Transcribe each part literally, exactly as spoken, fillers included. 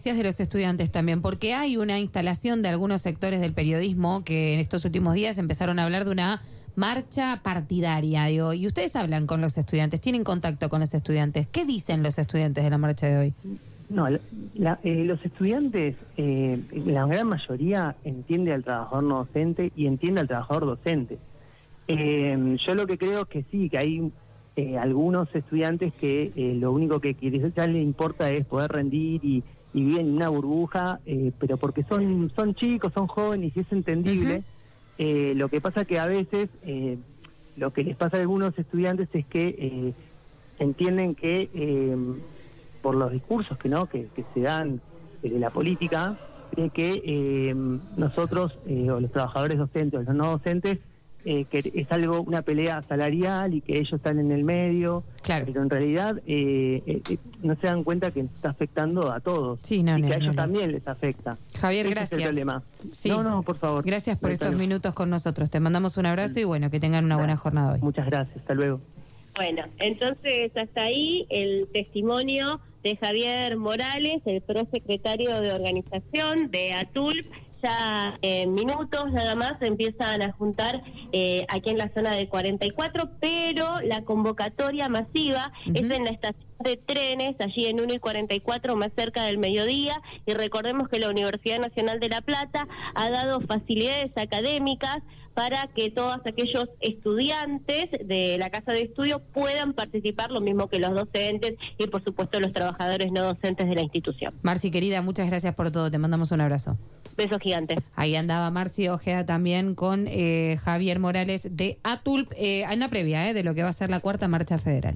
noticias de los estudiantes también, porque hay una instalación de algunos sectores del periodismo que en estos últimos días empezaron a hablar de una marcha partidaria, digo, y ustedes hablan con los estudiantes, tienen contacto con los estudiantes. ¿Qué dicen los estudiantes de la marcha de hoy? No, la, la, eh, los estudiantes, eh, la gran mayoría entiende al trabajador no docente y entiende al trabajador docente. Eh, yo lo que creo es que sí, que hay eh, algunos estudiantes que eh, lo único que, que ya les importa es poder rendir y, y viven en una burbuja, eh, pero porque son, son chicos, son jóvenes y es entendible. Uh-huh. Eh, lo que pasa que a veces, eh, lo que les pasa a algunos estudiantes es que eh, entienden que eh, por los discursos que no que, que se dan desde la política, de que eh, nosotros, eh, o los trabajadores docentes o los no docentes, eh, que es algo, una pelea salarial y que ellos están en el medio, claro. Pero en realidad eh, eh, no se dan cuenta que está afectando a todos, sí, no, y no, que a ellos no, también no. les afecta. Javier, Ese gracias. Es el problema. Sí. No, no, por favor. Gracias por Hasta estos luego. minutos con nosotros. Te mandamos un abrazo y bueno, que tengan una buena jornada hoy. Muchas gracias, hasta luego. Bueno, entonces hasta ahí el testimonio de Javier Morales, el prosecretario de organización de ATULP. Ya en minutos nada más se empiezan a juntar eh, aquí en la zona de cuarenta y cuatro, pero la convocatoria masiva uh-huh. es en la estación de trenes, allí en uno y cuarenta y cuatro, más cerca del mediodía, y recordemos que la Universidad Nacional de La Plata ha dado facilidades académicas para que todos aquellos estudiantes de la casa de estudio puedan participar, lo mismo que los docentes y por supuesto los trabajadores no docentes de la institución. Marci, querida, muchas gracias por todo, te mandamos un abrazo. Besos gigantes. Ahí andaba Marci Ojeda también con eh, Javier Morales de ATULP, eh, en la previa eh, de lo que va a ser la cuarta marcha federal.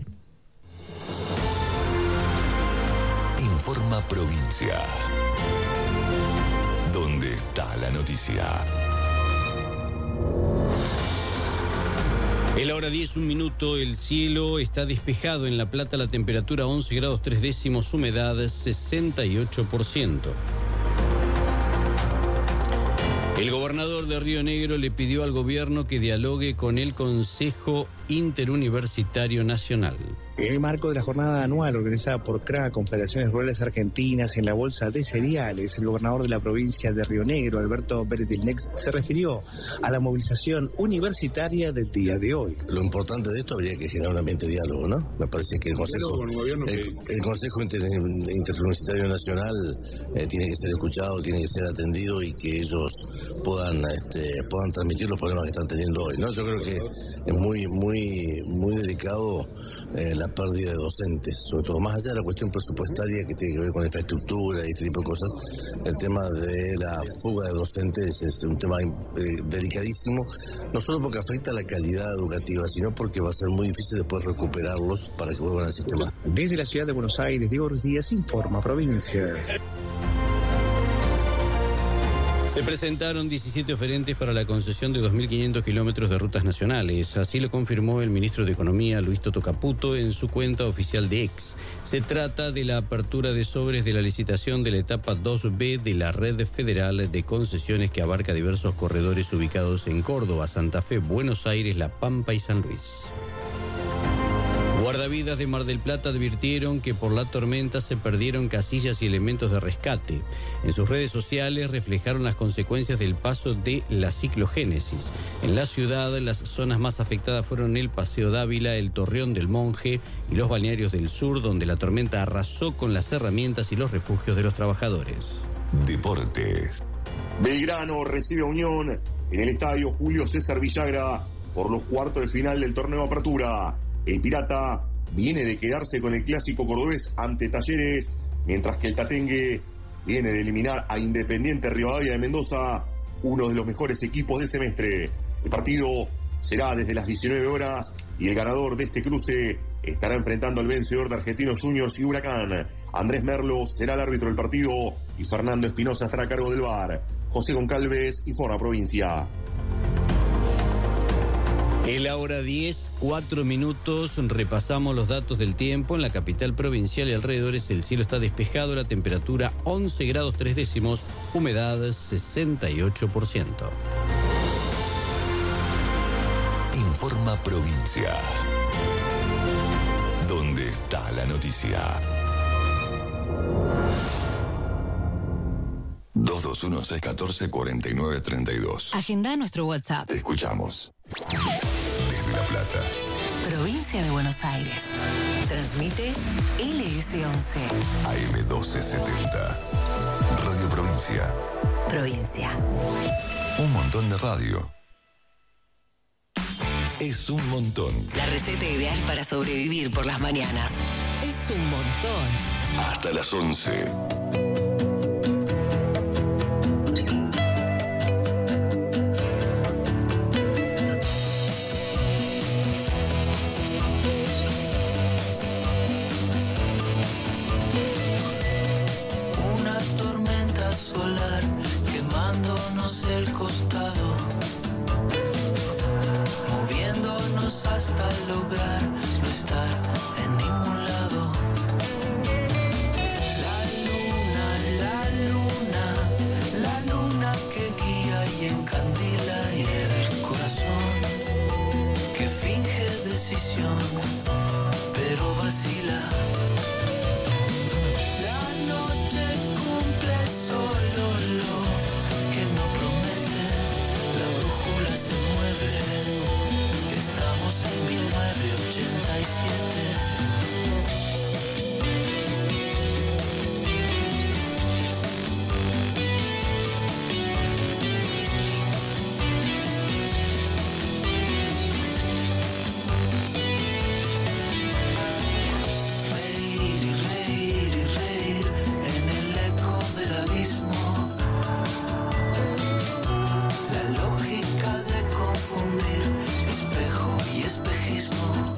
Informa Provincia. ¿Dónde está la noticia? En la hora diez, un minuto, el cielo está despejado en La Plata, la temperatura once grados tres décimos, humedad sesenta y ocho por ciento. El gobernador de Río Negro le pidió al gobierno que dialogue con el Consejo Interuniversitario Nacional. En el marco de la jornada anual organizada por C R A, Confederaciones Rurales Argentinas, en la Bolsa de Cereales, el gobernador de la provincia de Río Negro, Alberto Beretilnex, se refirió a la movilización universitaria del día de hoy. Lo importante de esto habría que generar un ambiente de diálogo, ¿no? Me parece que el Consejo, el, el Consejo Inter, Interuniversitario Nacional eh, tiene que ser escuchado, tiene que ser atendido y que ellos puedan, este, puedan transmitir los problemas que están teniendo hoy, ¿no? Yo creo que es muy, muy, muy delicado eh, la pérdida de docentes, sobre todo más allá de la cuestión presupuestaria que tiene que ver con la infraestructura y este tipo de cosas. El tema de la fuga de docentes es un tema eh, delicadísimo, no solo porque afecta a la calidad educativa, sino porque va a ser muy difícil después recuperarlos para que vuelvan al sistema. Desde la ciudad de Buenos Aires, Diego Díaz, Informa Provincia. Se presentaron diecisiete oferentes para la concesión de dos mil quinientos kilómetros de rutas nacionales. Así lo confirmó el ministro de Economía, Luis Toto Caputo, en su cuenta oficial de X. Se trata de la apertura de sobres de la licitación de la etapa dos B de la red federal de concesiones que abarca diversos corredores ubicados en Córdoba, Santa Fe, Buenos Aires, La Pampa y San Luis. Guardavidas de Mar del Plata advirtieron que por la tormenta se perdieron casillas y elementos de rescate. En sus redes sociales reflejaron las consecuencias del paso de la ciclogénesis. En la ciudad, las zonas más afectadas fueron el Paseo Dávila, el Torreón del Monje y los balnearios del sur, donde la tormenta arrasó con las herramientas y los refugios de los trabajadores. Deportes. Belgrano recibe a Unión en el estadio Julio César Villagra por los cuartos de final del torneo Apertura. El Pirata viene de quedarse con el clásico cordobés ante Talleres, mientras que el Tatengue viene de eliminar a Independiente Rivadavia de Mendoza, uno de los mejores equipos del semestre. El partido será desde las diecinueve horas y el ganador de este cruce estará enfrentando al vencedor de Argentinos Juniors y Huracán. Andrés Merlo será el árbitro del partido y Fernando Espinosa estará a cargo del V A R. José Goncalves, Informa Provincia. En la hora diez, cuatro minutos, repasamos los datos del tiempo. En la capital provincial y alrededores el cielo está despejado, la temperatura once grados tres décimos, humedad sesenta y ocho por ciento. Informa Provincia. ¿Dónde está la noticia? dos dos uno, seis uno cuatro, cuatro nueve tres dos. Agenda nuestro WhatsApp. Te escuchamos. Desde La Plata. Provincia de Buenos Aires. Transmite L S once. A M doce setenta. Radio Provincia. Provincia. Un montón de radio. Es un montón. La receta ideal para sobrevivir por las mañanas. Es un montón. Hasta las once. Una tormenta solar quemándonos el costado, moviéndonos hasta lograr no estar en ningún lado. La luna, la luna, la luna que guía y encandila y el corazón que finge decisión, pero vacila. La noche cumple solo lo que no promete, la brújula se mueve, estamos en mil novecientos ochenta y siete. Reír y reír y reír en el eco del abismo. La lógica de confundir espejo y espejismo.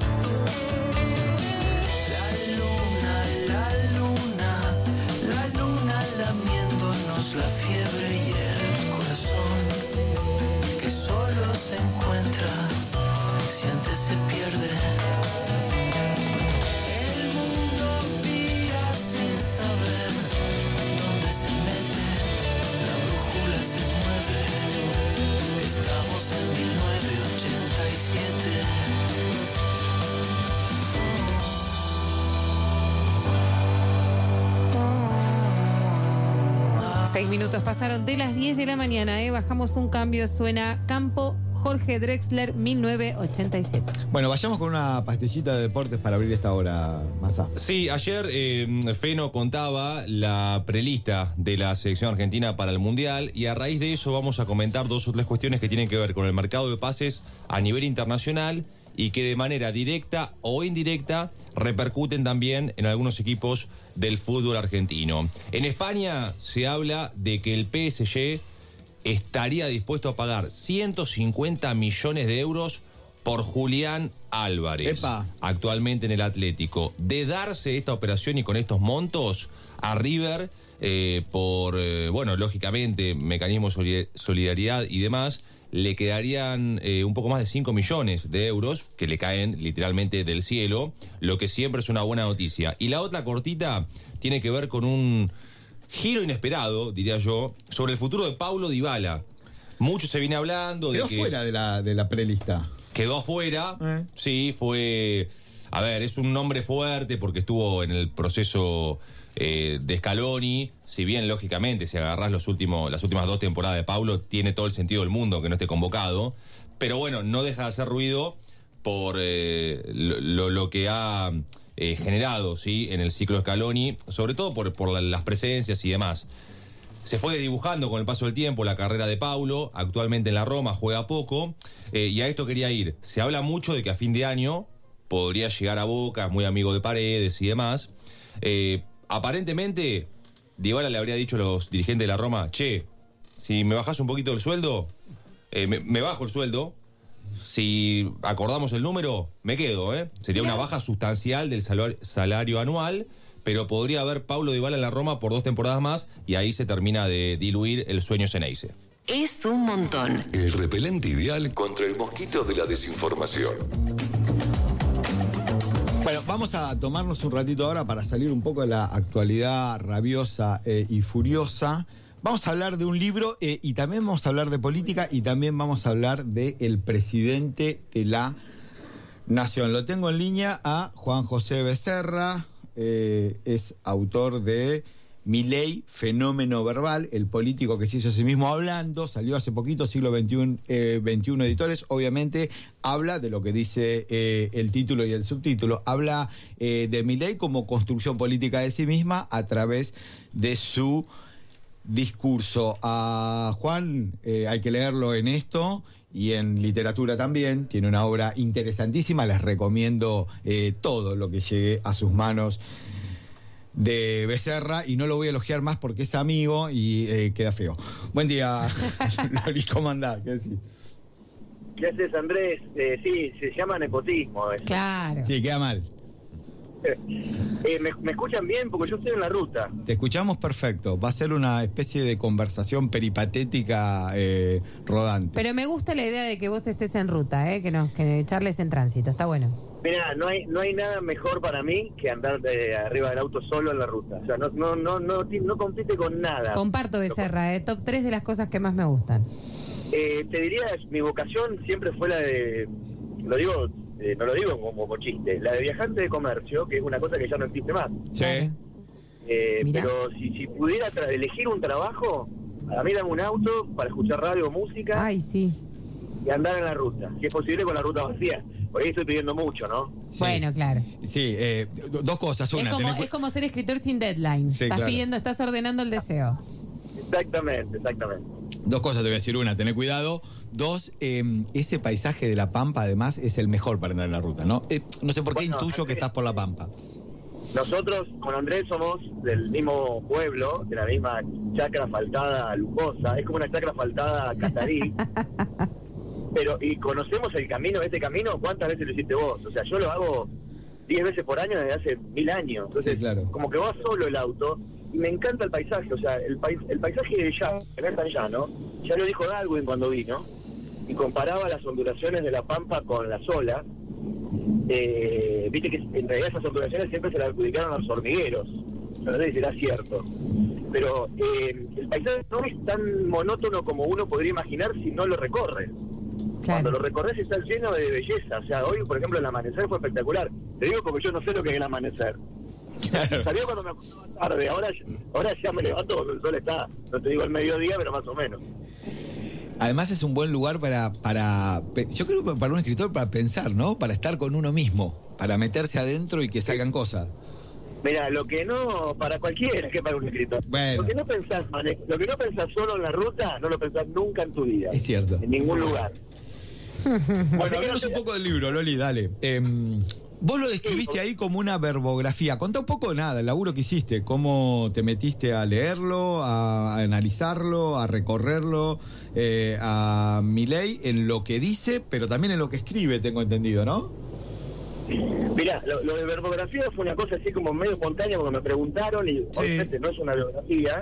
La luna, la luna, la luna lamiéndonos la fiebre y el corazón que solo se encuentra si antes se pierde. El mundo vira sin saber dónde se mete, la brújula se mueve, estamos en mil novecientos ochenta y siete. Seis minutos pasaron de las diez de la mañana, ¿eh? Bajamos un cambio, suena Campo, Jorge Drexler, mil novecientos ochenta y siete. Bueno, vayamos con una pastillita de deportes para abrir esta hora, Mazá. Sí, ayer eh, Feno contaba la prelista de la selección argentina para el Mundial y a raíz de eso vamos a comentar dos o tres cuestiones que tienen que ver con el mercado de pases a nivel internacional y que de manera directa o indirecta repercuten también en algunos equipos del fútbol argentino. En España se habla de que el P S G estaría dispuesto a pagar ciento cincuenta millones de euros por Julián Álvarez, Epa. actualmente en el Atlético. De darse esta operación y con estos montos, a River, eh, por, eh, bueno, lógicamente, mecanismo de solidaridad y demás, le quedarían eh, un poco más de cinco millones de euros, que le caen literalmente del cielo, lo que siempre es una buena noticia. Y la otra cortita tiene que ver con un giro inesperado, diría yo, sobre el futuro de Paulo Dybala. Mucho se viene hablando Quedó de que... fuera de la, de la prelista. Quedó afuera, Eh. sí, fue... A ver, es un nombre fuerte porque estuvo en el proceso eh, de Scaloni. Si bien, lógicamente, si agarrás los últimos, las últimas dos temporadas de Paulo, tiene todo el sentido del mundo que no esté convocado. Pero bueno, no deja de hacer ruido por eh, lo, lo, lo que ha eh, generado, ¿sí?, en el ciclo Scaloni, sobre todo por, por la, las presencias y demás. Se fue desdibujando con el paso del tiempo la carrera de Paulo. Actualmente en la Roma juega poco. Eh, y a esto quería ir. Se habla mucho de que a fin de año podría llegar a Boca, muy amigo de Paredes y demás. Eh, aparentemente, Dybala le habría dicho a los dirigentes de la Roma: che, si me bajás un poquito el sueldo, eh, me, me bajo el sueldo. Si acordamos el número, me quedo, ¿eh? Sería una baja sustancial del salario, salario anual, pero podría haber Paulo Dybala en la Roma por dos temporadas más y ahí se termina de diluir el sueño Ceneice. Es un montón. El repelente ideal contra el mosquito de la desinformación. Bueno, vamos a tomarnos un ratito ahora para salir un poco de la actualidad rabiosa eh, y furiosa. Vamos a hablar de un libro eh, y también vamos a hablar de política y también vamos a hablar del presidente de la Nación. Lo tengo en línea a Juan José Becerra, eh, es autor de Milei, fenómeno verbal, el político que se hizo a sí mismo hablando, salió hace poquito, siglo veintiuno, eh, veintiuno editores, obviamente habla de lo que dice eh, el título y el subtítulo, habla eh, de Milei como construcción política de sí misma a través de su discurso. A Juan eh, hay que leerlo en esto y en literatura también, tiene una obra interesantísima, les recomiendo eh, todo lo que llegue a sus manos de Becerra, y no lo voy a elogiar más porque es amigo y eh, queda feo. Buen día, Loli, ¿cómo andás? ¿Qué decís? ¿Qué haces, Andrés? Eh, sí, se llama nepotismo. Eso. Claro. Sí, queda mal. Eh, ¿me, ¿Me escuchan bien? Porque yo estoy en la ruta. Te escuchamos perfecto. Va a ser una especie de conversación peripatética eh, rodante. Pero me gusta la idea de que vos estés en ruta, ¿eh? que, no, que charles en tránsito. Está bueno. Mira, no hay no hay nada mejor para mí que andar de arriba del auto solo en la ruta. O sea, no no no no, no compite con nada. Comparto, Becerra, ¿eh? Top tres de las cosas que más me gustan. Eh, te diría, mi vocación siempre fue la de, lo digo, eh, no lo digo como, como chiste, la de viajante de comercio, que es una cosa que ya no existe más. Sí. Eh, pero si, si pudiera tra- elegir un trabajo, a mí dame un auto para escuchar radio o música. Ay, sí. Y andar en la ruta, si es posible con la ruta vacía. Por ahí estoy pidiendo mucho, ¿no? Sí. Bueno, claro. Sí, eh, dos cosas. Una, Es como, tenés... es como ser escritor sin deadline. Sí, estás claro. pidiendo, estás ordenando el deseo. Exactamente, exactamente. Dos cosas te voy a decir. Una, tener cuidado. Dos, eh, ese paisaje de La Pampa, además, es el mejor para andar en la ruta, ¿no? Eh, no sé por qué Bueno, intuyo Andrés, que estás por La Pampa. Nosotros con Andrés somos del mismo pueblo, de la misma chacra faltada lujosa. Es como una chacra faltada catarí. Pero, y conocemos el camino, este camino, ¿cuántas veces lo hiciste vos? O sea, yo lo hago diez veces por año desde hace mil años. Entonces, Sí, claro. como que va solo el auto, y me encanta el paisaje. O sea, el, pais, el paisaje de llano, que no es tan llano, ya lo dijo Darwin cuando vino, y comparaba las ondulaciones de la Pampa con las olas. Eh, viste que en realidad esas ondulaciones siempre se las adjudicaron a los hormigueros. No sé si será cierto. Pero eh, el paisaje no es tan monótono como uno podría imaginar si no lo recorre. Cuando lo recorres está lleno de belleza. O sea, hoy, por ejemplo, el amanecer fue espectacular. Te digo porque yo no sé lo que es el amanecer. Salió cuando me acostaba tarde. Ahora, ahora ya me levanto cuando el sol está, no te digo al mediodía, pero más o menos. Además es un buen lugar para, para, yo creo que para un escritor para pensar, ¿no? Para estar con uno mismo, para meterse adentro y que salgan cosas. Mira, lo que no, para cualquiera que para un escritor. Bueno. Lo que no pensás, mane- lo que no pensás solo en la ruta, no lo pensás nunca en tu vida. Es cierto. En ningún lugar. Bueno, hablemos un poco del libro, Loli, dale. Eh, vos lo describiste ahí como una verbografía. Contá un poco, nada, el laburo que hiciste, cómo te metiste a leerlo, a, a analizarlo, a recorrerlo, eh, a Milei en lo que dice, pero también en lo que escribe, tengo entendido, ¿no? Mirá, lo, lo de verbografía fue una cosa así como medio espontánea porque me preguntaron y obviamente no es una biografía.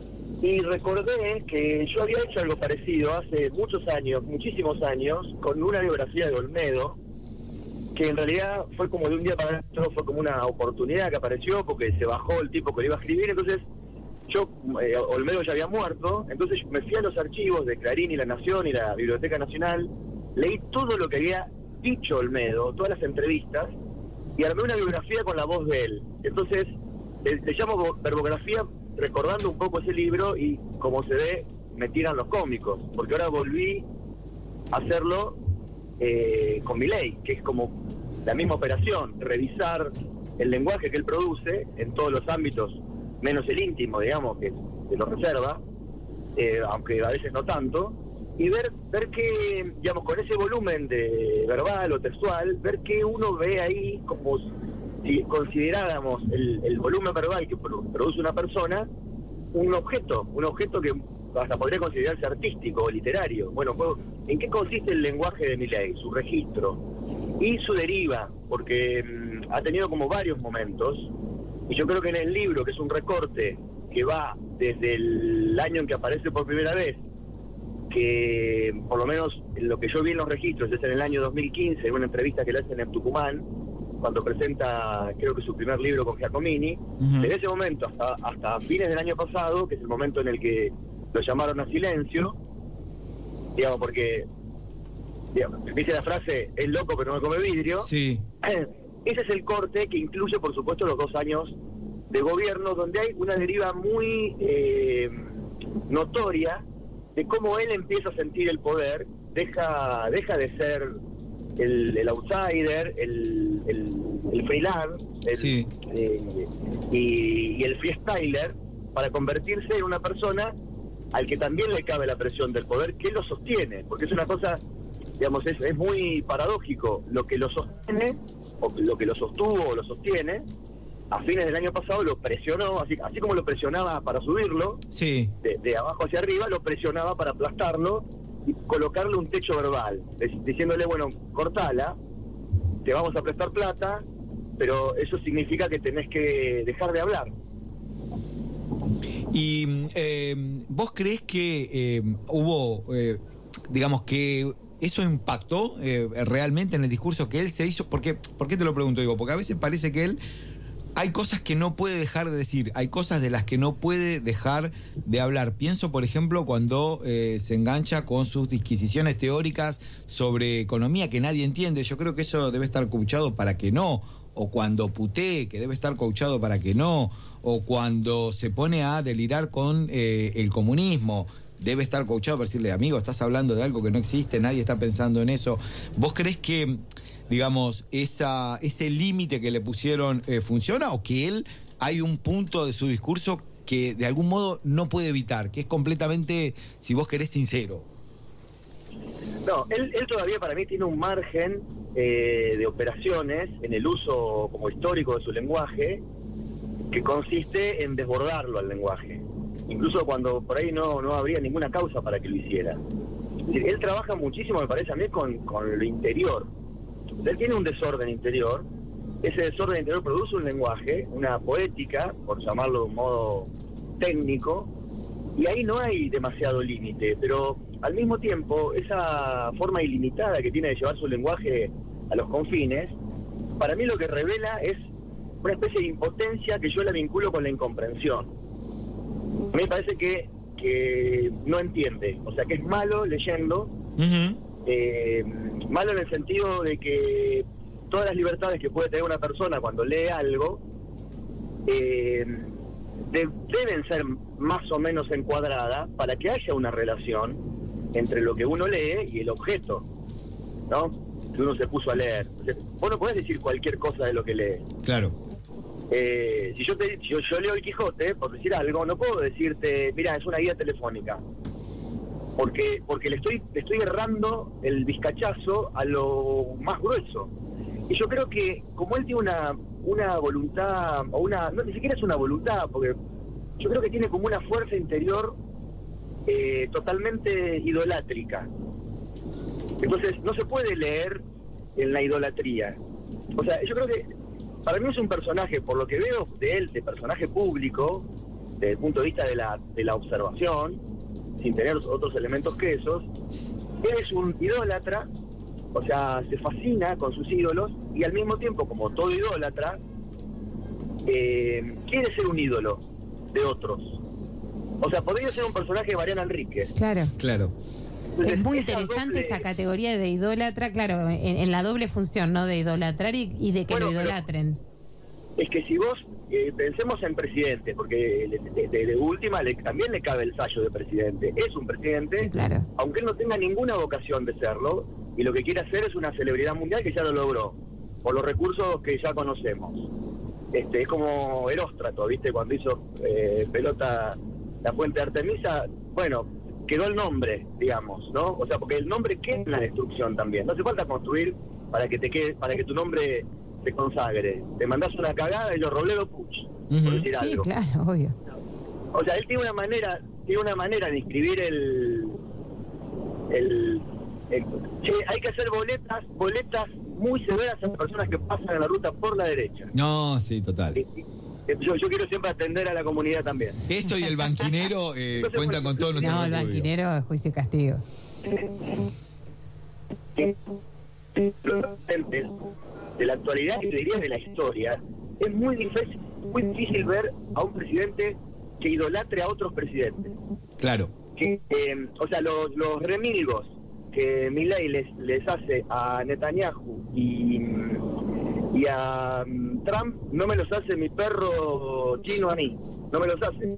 Y recordé que yo había hecho algo parecido hace muchos años, muchísimos años, con una biografía de Olmedo, que en realidad fue como de un día para otro, fue como una oportunidad que apareció porque se bajó el tipo que le iba a escribir. Entonces yo, eh, Olmedo ya había muerto, entonces me fui a los archivos de Clarín y La Nación y la Biblioteca Nacional, leí todo lo que había dicho Olmedo, todas las entrevistas, y armé una biografía con la voz de él. Entonces le, le llamo verbografía recordando un poco ese libro, y como se ve me tiran los cómicos, porque ahora volví a hacerlo eh, con Milei, que es como la misma operación, revisar el lenguaje que él produce en todos los ámbitos, menos el íntimo, digamos, que se lo reserva, eh, aunque a veces no tanto, y ver ver que, digamos, con ese volumen de verbal o textual, ver que uno ve ahí como si consideráramos el, el volumen verbal que produce una persona un objeto, un objeto que hasta podría considerarse artístico o literario. Bueno, pues, ¿en qué consiste el lenguaje de Milei? Su registro y su deriva, porque mmm, ha tenido como varios momentos, y yo creo que en el libro, que es un recorte que va desde el año en que aparece por primera vez, que por lo menos en lo que yo vi en los registros es en el año dos mil quince, en una entrevista que le hacen en Tucumán, cuando presenta, creo que su primer libro con Giacomini. Uh-huh. Desde ese momento hasta, hasta fines del año pasado, que es el momento en el que lo llamaron a silencio, digamos, porque, digamos, dice la frase, es loco pero no come vidrio. Sí. Ese es el corte que incluye, por supuesto, los dos años de gobierno donde hay una deriva muy eh, notoria de cómo él empieza a sentir el poder, deja deja de ser el, el outsider, el, el, el freelance el, sí. eh, y, y el freestyler, para convertirse en una persona al que también le cabe la presión del poder, que lo sostiene, porque es una cosa, digamos, es, es muy paradójico, lo que lo sostiene, o lo que lo sostuvo o lo sostiene, a fines del año pasado lo presionó, así, así como lo presionaba para subirlo, sí. de, de abajo hacia arriba, lo presionaba para aplastarlo y colocarle un techo verbal, diciéndole, bueno, cortala, te vamos a prestar plata, pero eso significa que tenés que dejar de hablar. Y eh, ¿vos creés que eh, hubo, eh, digamos, que eso impactó eh, realmente en el discurso que él se hizo? Porque, ¿por qué te lo pregunto? Digo, porque a veces parece que él hay cosas que no puede dejar de decir, hay cosas de las que no puede dejar de hablar. Pienso, por ejemplo, cuando eh, se engancha con sus disquisiciones teóricas sobre economía que nadie entiende. Yo creo que eso debe estar coachado para que no. O cuando putee, que debe estar coachado para que no. O cuando se pone a delirar con eh, el comunismo, debe estar coachado para decirle, amigo, estás hablando de algo que no existe, nadie está pensando en eso. ¿Vos creés que, digamos, esa ese límite que le pusieron eh, funciona, o que él, hay un punto de su discurso que de algún modo no puede evitar, que es completamente, si vos querés, sincero? No, él, él todavía para mí tiene un margen eh, de operaciones en el uso como histórico de su lenguaje, que consiste en desbordarlo al lenguaje, incluso cuando por ahí no, no habría ninguna causa para que lo hiciera. Es decir, él trabaja muchísimo, me parece a mí, con, con lo interior. Él tiene un desorden interior, ese desorden interior produce un lenguaje, una poética, por llamarlo de un modo técnico, y ahí no hay demasiado límite, pero al mismo tiempo, esa forma ilimitada que tiene de llevar su lenguaje a los confines, para mí lo que revela es una especie de impotencia que yo la vinculo con la incomprensión. A mí me parece que, que no entiende, o sea que es malo leyendo, uh-huh. eh, malo en el sentido de que todas las libertades que puede tener una persona cuando lee algo eh, de, deben ser más o menos encuadradas para que haya una relación entre lo que uno lee y el objeto, ¿no? Que uno se puso a leer. O sea, vos no podés decir cualquier cosa de lo que lees. Claro. Eh, si yo, te, si yo, yo leo el Quijote, por decir algo, no puedo decirte, mira, es una guía telefónica, porque porque le estoy le estoy errando el vizcachazo a lo más grueso. Y yo creo que como él tiene una una voluntad, o una no, ni siquiera es una voluntad, porque yo creo que tiene como una fuerza interior eh, totalmente idolátrica. Entonces no se puede leer en la idolatría. O sea, yo creo que para mí es un personaje, por lo que veo de él, de personaje público, desde el punto de vista de la, de la observación, sin tener otros elementos que esos, él es un idólatra, o sea, se fascina con sus ídolos, y al mismo tiempo, como todo idólatra, eh, quiere ser un ídolo de otros. O sea, podría ser un personaje de Mariana Enríquez. Claro. Claro. Es muy interesante doble... esa categoría de idólatra, claro, en, en la doble función, ¿no? De idolatrar y, y de que bueno, lo idolatren. Es que si vos eh, pensemos en presidente, porque de, de, de última le, también le cabe el sallo de presidente. Es un presidente, sí, claro. Aunque él no tenga ninguna vocación de serlo, y lo que quiere hacer es una celebridad mundial que ya lo logró, por los recursos que ya conocemos. Este, es como Heróstrato, ¿viste? Cuando hizo eh, pelota la Fuente de Artemisa, bueno, quedó el nombre, digamos, ¿no? O sea, porque el nombre queda en la destrucción también. No hace falta construir para que te quede, para que tu nombre se consagre. Te mandás una cagada y yo Robledo Puch, uh-huh. por decir sí, algo. Claro, obvio. O sea, él tiene una manera, tiene una manera de inscribir el, el, el che, hay que hacer boletas, boletas muy severas a las personas que pasan en la ruta por la derecha. No, sí, total. Y, y, Yo, yo quiero siempre atender a la comunidad también. Eso y el banquinero eh, cuentan con todos nuestros No, el banquinero es juicio y castigo. De la actualidad y diría de la historia, es muy difícil, muy difícil ver a un presidente que idolatre a otros presidentes. Claro. Que, eh, o sea, los, los remilgos que Milei les, les hace a Netanyahu y, y a Trump no me los hace mi perro chino a mí, no me los hace.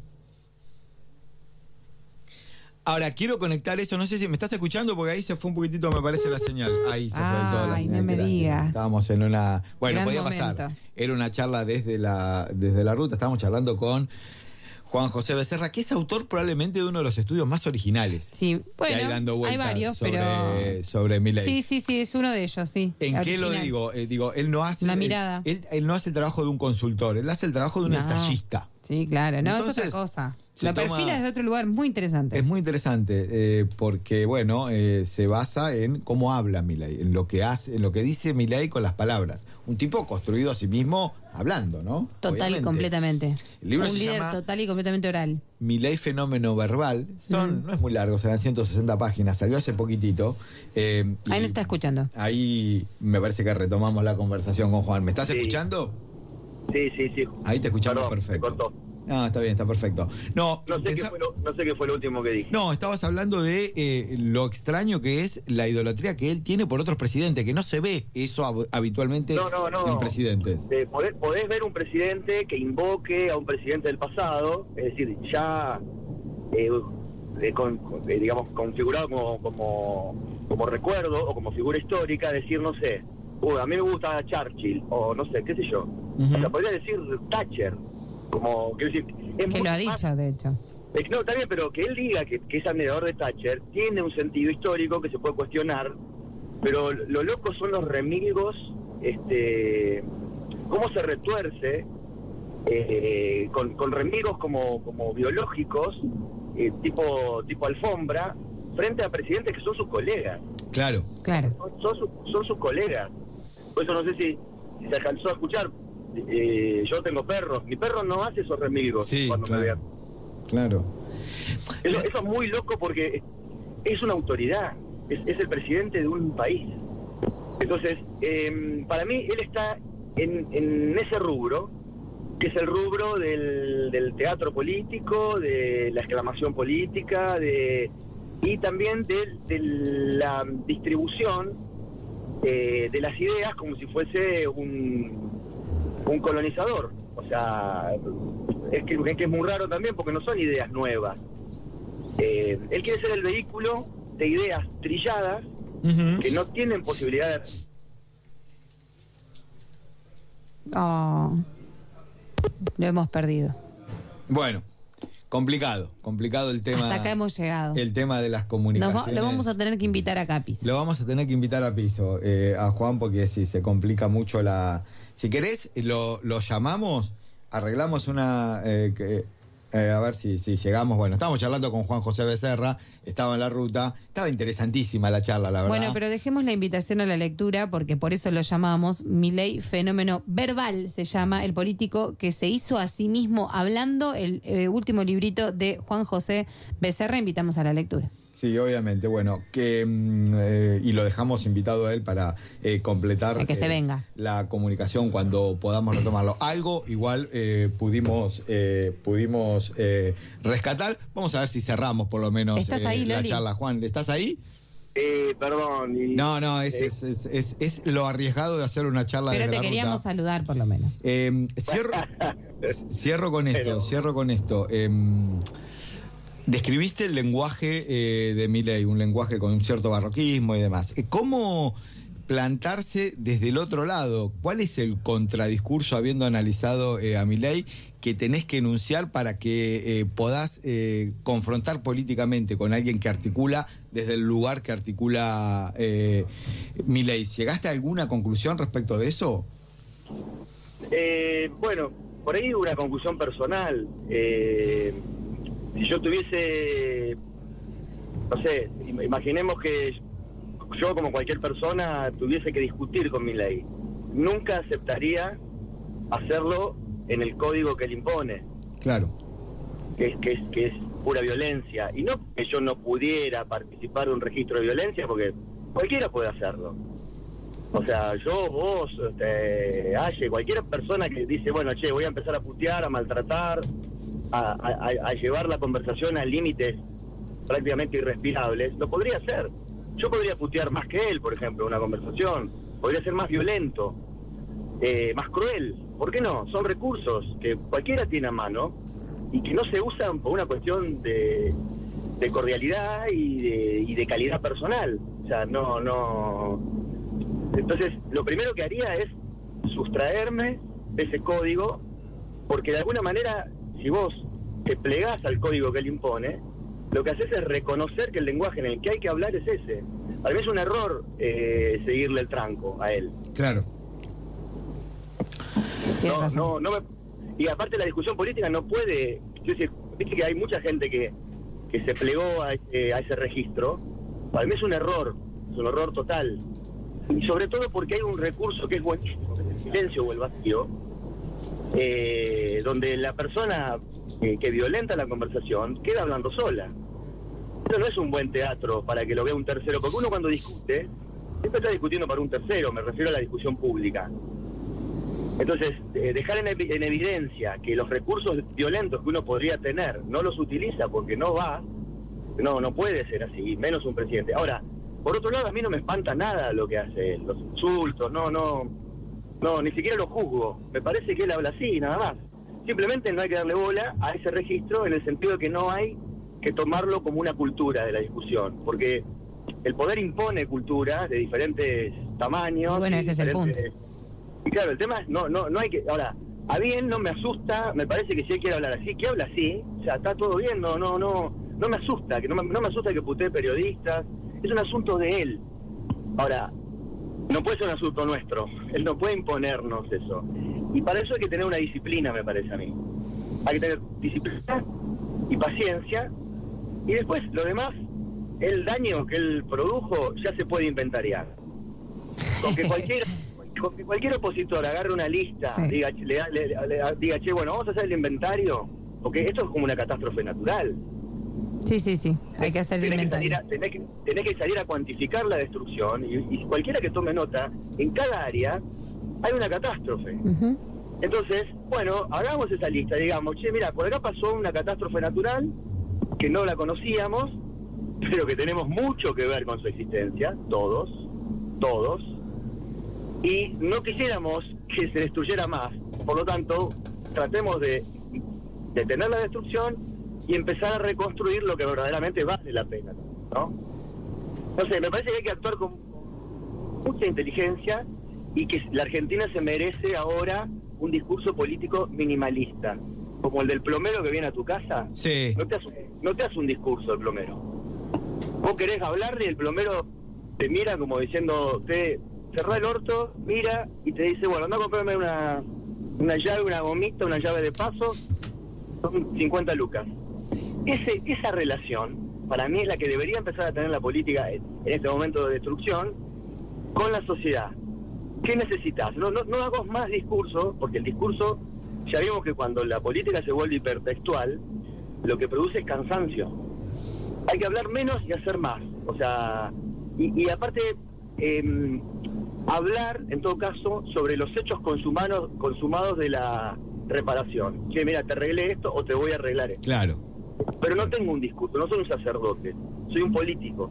Ahora, quiero conectar eso, no sé si me estás escuchando, porque ahí se fue un poquitito, me parece, la señal. Ahí se fue toda la Ay, señal. no me que era- digas. Estábamos en una... Bueno, Gran podía momento. pasar. Era una charla desde la, desde la ruta, estábamos charlando con Juan José Becerra, que es autor probablemente de uno de los estudios más originales. Sí, bueno, que hay dando vueltas hay varios, sobre, pero... sobre Milei. Sí, sí, sí, es uno de ellos, sí. ¿En qué lo Original. digo? Eh, digo, él no hace... Una él- mirada. Él, él no hace el trabajo de un consultor, él hace el trabajo de un No. ensayista. Sí, claro, no, Entonces, es otra cosa. se Lo toma- perfila desde otro lugar, muy interesante. Es muy interesante eh, porque, bueno, eh, se basa en cómo habla Milei, en lo que hace, en lo que dice Milei con las palabras. Un tipo construido a sí mismo hablando, ¿no? Total Obviamente. y completamente. El libro Un se líder llama total y completamente oral. Milei Fenómeno Verbal. Son, Mm. no es muy largo, serán ciento sesenta páginas. Salió hace poquitito. eh, y Ahí nos está escuchando. ahí me parece que retomamos la conversación con Juan. ¿Me estás Sí. escuchando? Sí, sí, sí. Ahí te escuchamos Perdón, perfecto. se cortó. Ah, está bien, está perfecto. No, No sé, pensá- qué fue lo, no sé qué fue lo último que dije. No, estabas hablando de eh, lo extraño que es la idolatría que él tiene por otros presidentes, que no se ve eso hab- habitualmente No, no, no. en presidentes. Eh, podés, podés ver un presidente que invoque a un presidente del pasado, es decir, ya eh, eh, con- con- eh, digamos configurado como, como, como recuerdo o como figura histórica, decir, no sé, "Uy, a mí me gusta Churchill, o no sé, qué sé yo. Ujú. O sea, podría decir Thatcher, como, quiero decir, es Que mucho lo ha más- dicho, de hecho. Eh, No, está bien, pero que él diga que, que es admirador de Thatcher tiene un sentido histórico que se puede cuestionar, pero lo loco son los remilgos, este, cómo se retuerce eh, con, con remilgos como, como biológicos, eh, tipo, tipo alfombra, frente a presidentes que son sus colegas. Claro. Claro. Son, son sus- son sus colegas. Por eso no sé si, si se alcanzó a escuchar. Eh, yo tengo perros, mi perro no hace esos remilgos Sí, cuando claro. me vean. Claro. Eso, eso es muy loco porque es una autoridad, es, es el presidente de un país. Entonces, eh, para mí él está en, en ese rubro, que es el rubro del, del teatro político, de la exclamación política, de y también de, de la distribución eh, de las ideas como si fuese un, un colonizador. O sea, es que, es que es muy raro también porque no son ideas nuevas. Eh, él quiere ser el vehículo de ideas trilladas que no tienen posibilidad de... Oh, lo hemos perdido. Bueno, complicado, complicado el tema. Hasta acá hemos llegado. El tema de las Nos comunicaciones. va- lo vamos a tener que invitar a Capis. Lo vamos a tener que invitar a piso, eh, a Juan, porque sí, se complica mucho la... Si querés, lo, lo llamamos, arreglamos una... eh, que- eh, a ver si, si llegamos. Bueno, estábamos charlando con Juan José Becerra, estaba en la ruta, estaba interesantísima la charla, la verdad. Bueno, pero dejemos la invitación a la lectura porque por eso lo llamamos Milei Fenómeno Verbal, se llama el político que se hizo a sí mismo hablando, el eh, último librito de Juan José Becerra. Invitamos a la lectura. Sí, obviamente. Bueno, que mm, eh, y lo dejamos invitado a él para eh, completar Para que se eh, venga. la comunicación cuando podamos retomarlo. Algo igual eh, pudimos eh, pudimos eh, rescatar. Vamos a ver si cerramos por lo menos ¿Estás eh, ahí, la Loli? charla. Juan, ¿estás ahí? Eh, perdón. y- No, no, es, eh, es, es, es- es lo arriesgado de hacer una charla Pero desde te la queríamos ruta. saludar por lo menos. Eh, cierro, cierro con esto, Pero- cierro con esto. Eh, describiste el lenguaje eh, de Milei, un lenguaje con un cierto barroquismo y demás. Eh, ¿Cómo plantarse desde el otro lado? ¿Cuál es el contradiscurso, habiendo analizado eh, a Milei, que tenés que enunciar para que eh, podás eh, confrontar políticamente con alguien que articula desde el lugar que articula eh, Milei? ¿Llegaste a alguna conclusión respecto de eso? Eh, bueno, por ahí una conclusión personal. Eh, si yo tuviese, no sé, im- imaginemos que yo como cualquier persona tuviese que discutir con mi ley, nunca aceptaría hacerlo en el código que él impone, Claro. que es, que es, que es pura violencia. Y no que yo no pudiera participar de un registro de violencia, porque cualquiera puede hacerlo. O sea, yo, vos, este, Aye, cualquier persona que dice, bueno, che, voy a empezar a putear, a maltratar, a, a- a llevar la conversación a límites prácticamente irrespirables, lo podría hacer. Yo podría putear más que él, por ejemplo, una conversación. Podría ser más violento, eh, más cruel, ¿por qué no? Son recursos que cualquiera tiene a mano y que no se usan por una cuestión de, de cordialidad y de, y de calidad personal. O sea, no, no... Entonces, lo primero que haría es sustraerme de ese código, porque de alguna manera, si vos te plegás al código que él impone, lo que haces es reconocer que el lenguaje en el que hay que hablar es ese. A mí es un error eh, seguirle el tranco a él. Claro. No, no, no me, y aparte la discusión política no puede... Yo sé, viste que hay mucha gente que, que se plegó a ese, a ese registro. Para mí es un error, es un error total. Y sobre todo porque hay un recurso que es buenísimo, que es el silencio o el vacío, eh, donde la persona eh, que violenta la conversación queda hablando sola. Eso no es un buen teatro para que lo vea un tercero, porque uno cuando discute, siempre está discutiendo para un tercero, me refiero a la discusión pública. Entonces, eh, dejar en, ev en evidencia que los recursos violentos que uno podría tener no los utiliza porque no va, no, no puede ser así, menos un presidente. Ahora, por otro lado, a mí no me espanta nada lo que hace él, los insultos, no, no, no, ni siquiera lo juzgo. Me parece que él habla así, nada más. Simplemente no hay que darle bola a ese registro en el sentido de que no hay que tomarlo como una cultura de la discusión, porque el poder impone cultura de diferentes tamaños. Bueno, ese es el punto. Y claro, el tema es, no, no, no hay que, ahora, a bien no me asusta, me parece que si él quiere hablar así, que habla así, o sea, está todo bien, no, no, no, no me asusta, que no me, no me asusta que putee periodistas, es un asunto de él. Ahora, no puede ser un asunto nuestro, él no puede imponernos eso. Y para eso hay que tener una disciplina, me parece a mí. Hay que tener disciplina y paciencia, y después lo demás, el daño que él produjo ya se puede inventariar. Con que cualquier, con que cualquier opositor agarre una lista, sí. diga, le, le, le, le, diga, che, bueno, vamos a hacer el inventario, porque esto es como una catástrofe natural. Sí, sí, sí, hay que hacer el tenés inventario. Que salir a, tenés, que, tenés que salir a cuantificar la destrucción, y, y cualquiera que tome nota, en cada área hay una catástrofe. Uh-huh. Entonces, bueno, hagamos esa lista, digamos, che, mira, por acá pasó una catástrofe natural, que no la conocíamos, pero que tenemos mucho que ver con su existencia, todos, todos, y no quisiéramos que se destruyera más. Por lo tanto, tratemos de detener la destrucción y empezar a reconstruir lo que verdaderamente vale la pena, ¿no? No sé, me parece que hay que actuar con mucha inteligencia y que la Argentina se merece ahora un discurso político minimalista, como el del plomero que viene a tu casa. Sí. No te hace, no te hace un discurso el plomero. Vos querés hablarle y el plomero te mira como diciendo, te cerrá el orto, mira y te dice, bueno, anda a comprarme una, una llave, una gomita, una llave de paso, son cincuenta lucas. Ese, esa relación, para mí, es la que debería empezar a tener la política en este momento de destrucción con la sociedad. ¿Qué necesitas? No, no, no hagamos más discurso, porque el discurso, ya vimos que cuando la política se vuelve hipertextual, lo que produce es cansancio. Hay que hablar menos y hacer más. O sea, y, y aparte, eh, hablar, en todo caso, sobre los hechos consumados, consumados de la reparación. Che, mira, te arreglé esto o te voy a arreglar esto. Claro. Pero no tengo un discurso, no soy un sacerdote, soy un político.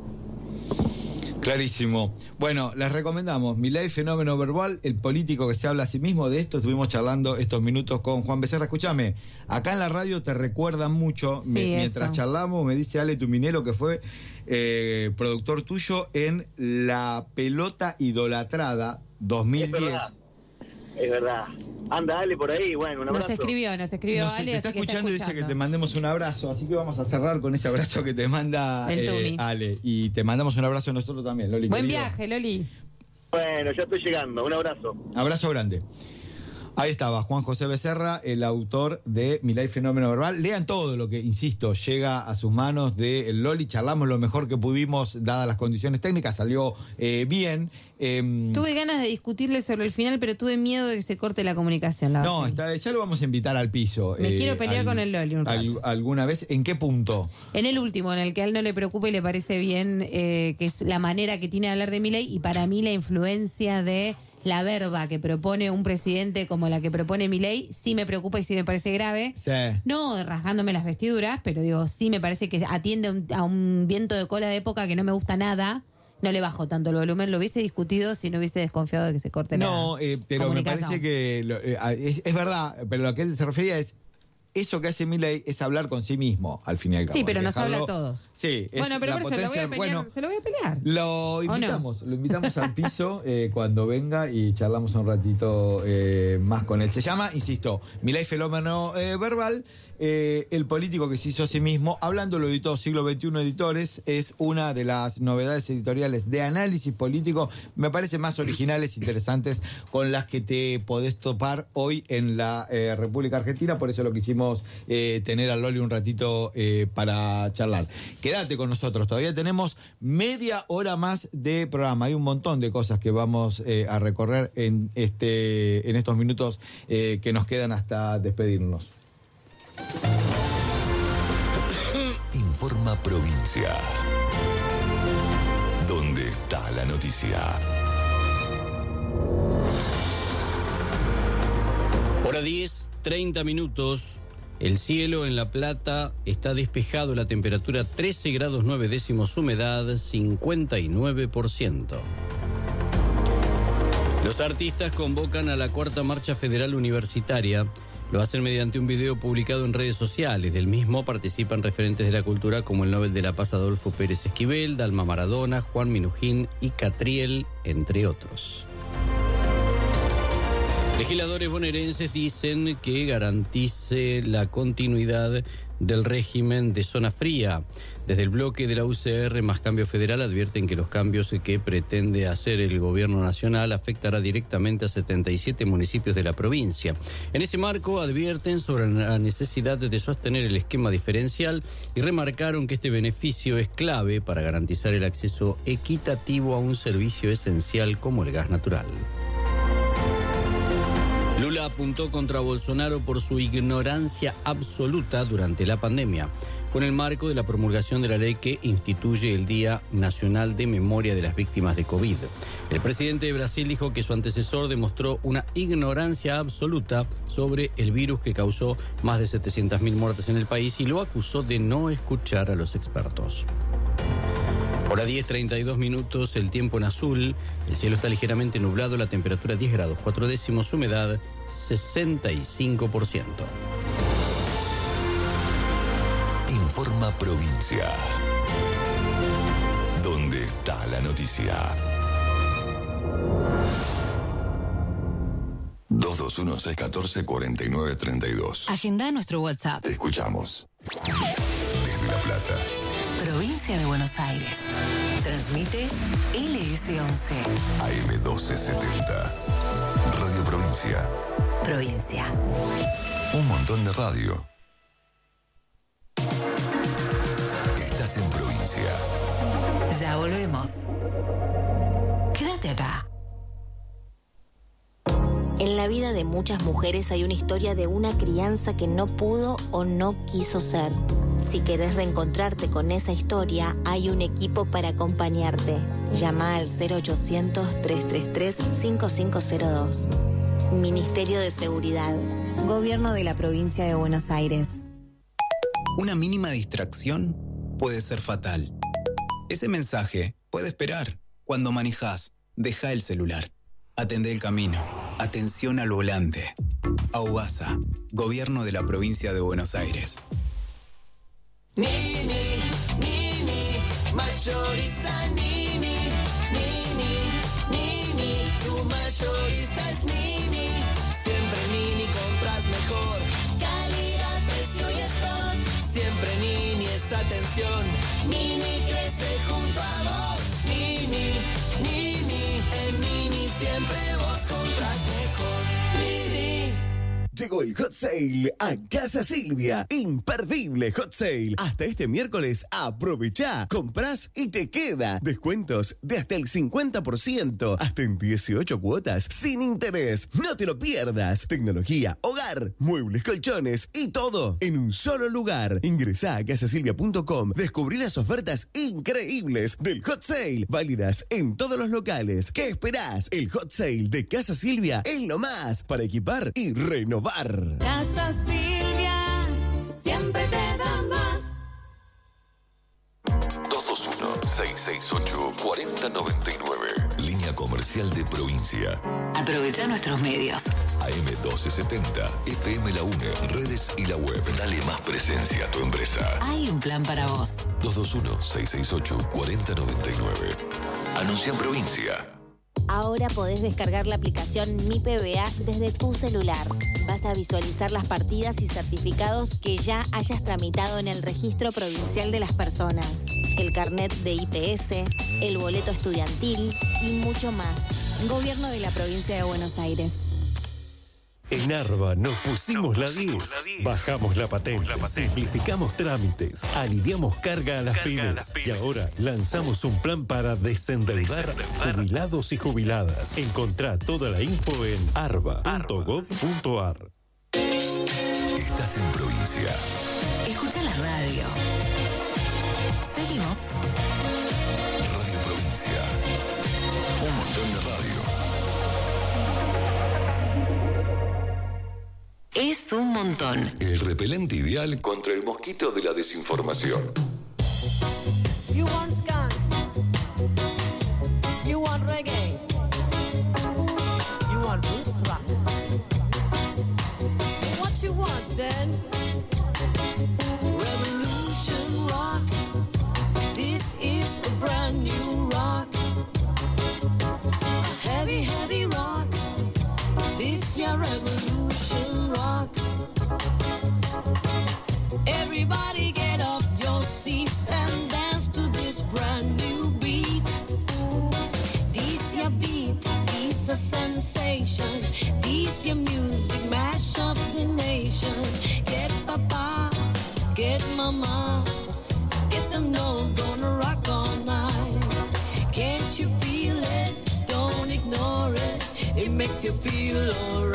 Clarísimo. Bueno, les recomendamos Milei, Fenómeno Verbal, el político que se habla a sí mismo. De esto estuvimos charlando estos minutos con Juan Becerra. Escúchame, acá en la radio te recuerdan mucho, sí, me, mientras charlamos, me dice Ale Tuminelo, que fue eh, productor tuyo en La Pelota Idolatrada dos mil diez. Es verdad, es verdad. Anda Ale por ahí, bueno, un abrazo. Nos escribió, nos escribió no sé, Ale. Te está así escuchando que y está dice que te mandemos un abrazo, así que vamos a cerrar con ese abrazo que te manda eh, Ale. Y te mandamos un abrazo nosotros también, Loli. Buen querido. viaje, Loli. Bueno, ya estoy llegando, un abrazo. Abrazo grande. Ahí estaba Juan José Becerra, el autor de Milei, Fenómeno Verbal. Lean todo lo que, insisto, llega a sus manos de Loli. Charlamos lo mejor que pudimos, dadas las condiciones técnicas. Salió eh, bien. Eh, tuve ganas de discutirle sobre el final, pero tuve miedo de que se corte la comunicación. La no, está, ya lo vamos a invitar al piso. Me eh, quiero pelear al, con el Loli un rato. Al, ¿Alguna vez? ¿En qué punto? En el último, en el que a él no le preocupa y le parece bien, eh, que es la manera que tiene de hablar de Milei, y para mí la influencia de la verba que propone un presidente como la que propone Milei sí me preocupa y sí me parece grave. Sí. No rasgándome las vestiduras, pero digo, sí me parece que atiende a un, a un viento de cola de época que no me gusta nada, no le bajo tanto el volumen, lo hubiese discutido si no hubiese desconfiado de que se corte no, la eh, pero me comunicación. parece que lo, eh, es, es verdad, pero lo que él se refería es eso que hace Milei es hablar con sí mismo, al fin y al cabo. Sí, pero nos dejarlo, habla a todos. Sí, es bueno, pero la por eso lo voy a potencia. pelear, Bueno, se lo voy a pelear. lo invitamos, no? lo invitamos al piso eh, cuando venga y charlamos un ratito eh, más con él. Se llama, insisto, Milei Fenómeno eh, Verbal. Eh, el político que se hizo a sí mismo, hablando lo editó Siglo veintiuno Editores, es una de las novedades editoriales de análisis político, me parece más originales, interesantes, con las que te podés topar hoy en la eh, República Argentina, por eso lo quisimos eh, tener a Loli un ratito eh, para charlar. Quédate con nosotros, todavía tenemos media hora más de programa, hay un montón de cosas que vamos eh, a recorrer en, este, en estos minutos eh, que nos quedan hasta despedirnos. Informa Provincia. ¿Dónde está la noticia? Hora diez, treinta minutos. El cielo en La Plata está despejado, la temperatura trece grados nueve décimos, humedad cincuenta y nueve por ciento. Los artistas convocan a la cuarta marcha federal universitaria. Lo hacen mediante un video publicado en redes sociales. Del mismo participan referentes de la cultura como el Nobel de la Paz Adolfo Pérez Esquivel, Dalma Maradona, Juan Minujín y Catriel, entre otros. Legisladores bonaerenses dicen que garantice la continuidad del régimen de zona fría. Desde el bloque de la U C R más Cambio Federal advierten que los cambios que pretende hacer el gobierno nacional afectará directamente a setenta y siete municipios de la provincia. En ese marco advierten sobre la necesidad de sostener el esquema diferencial y remarcaron que este beneficio es clave para garantizar el acceso equitativo a un servicio esencial como el gas natural. Lula apuntó contra Bolsonaro por su ignorancia absoluta durante la pandemia. Fue en el marco de la promulgación de la ley que instituye el Día Nacional de Memoria de las Víctimas de COVID. El presidente de Brasil dijo que su antecesor demostró una ignorancia absoluta sobre el virus que causó más de setecientas mil muertes en el país y lo acusó de no escuchar a los expertos. Hora diez, treinta y dos minutos, el tiempo en azul, el cielo está ligeramente nublado, la temperatura diez grados cuatro décimos, humedad sesenta y cinco por ciento. Informa Provincia. ¿Dónde está la noticia? dos dos uno, seis uno cuatro, cuatro nueve tres dos. Agenda nuestro WhatsApp. Te escuchamos. Desde La Plata. Provincia de Buenos Aires. Transmite L S once. A M doce setenta. Radio Provincia. Provincia. Un montón de radio. Estás en Provincia. Ya volvemos. Quédate acá. En la vida de muchas mujeres hay una historia de una crianza que no pudo o no quiso ser. Si querés reencontrarte con esa historia, hay un equipo para acompañarte. Llama al cero ochocientos, tres tres tres, cinco cinco cero dos. Ministerio de Seguridad. Gobierno de la Provincia de Buenos Aires. Una mínima distracción puede ser fatal. Ese mensaje puede esperar. Cuando manejás, deja el celular. Atendé el camino. Atención al volante. AUBASA, Gobierno de la Provincia de Buenos Aires. Nini, Nini, mayorista Nini, Nini, Nini, tu mayorista es Nini. Siempre Nini compras mejor. Calidad, precio y stock. Siempre Nini es atención. Nini crece junto a vos. Nini, Nini, en Nini siempre vos compras mejor. Nini. Llegó el Hot Sale a Casa Silvia. Imperdible Hot Sale. Hasta este miércoles, aprovechá. Comprás y te queda. Descuentos de hasta el cincuenta por ciento. Hasta en dieciocho cuotas sin interés. No te lo pierdas. Tecnología, hogar, muebles, colchones y todo en un solo lugar. Ingresá a casa silvia punto com. Descubrí las ofertas increíbles del Hot Sale. Válidas en todos los locales. ¿Qué esperás? El Hot Sale de Casa Silvia es lo más para equipar y renovar. Casa Silvia, siempre te da más. dos dos uno, seis seis ocho, cuatro cero nueve nueve. Línea comercial de provincia. Aprovecha nuestros medios. A M doce setenta, F M La UNE, redes y la web. Dale más presencia a tu empresa. Hay un plan para vos. dos dos uno, seis seis ocho, cuatro cero nueve nueve. Anuncia en provincia. Ahora podés descargar la aplicación Mi P B A desde tu celular. Vas a visualizar las partidas y certificados que ya hayas tramitado en el Registro Provincial de las Personas, el carnet de I P S, el boleto estudiantil y mucho más. Gobierno de la Provincia de Buenos Aires. En ARBA nos pusimos la diez, bajamos la patente, simplificamos trámites, aliviamos carga a las pymes y ahora lanzamos un plan para desendeudar jubilados y jubiladas. Encontrá toda la info en arba punto gob punto ar. Estás en provincia. Escucha la radio. Seguimos. Radio Provincia. Un montón de radio. Es un montón. El repelente ideal contra el mosquito de la desinformación. You want ska? You want reggae? You want roots rock? What you want then? Revolution rock. This is a brand new rock. A heavy, heavy rock. This your revolution rock. Everybody get off your seats and dance to this brand new beat. This your beat, this a sensation. This your music, mash up the nation. Get papa, get mama, get them know gonna rock all night. Can't you feel it? Don't ignore it. It makes you feel alright.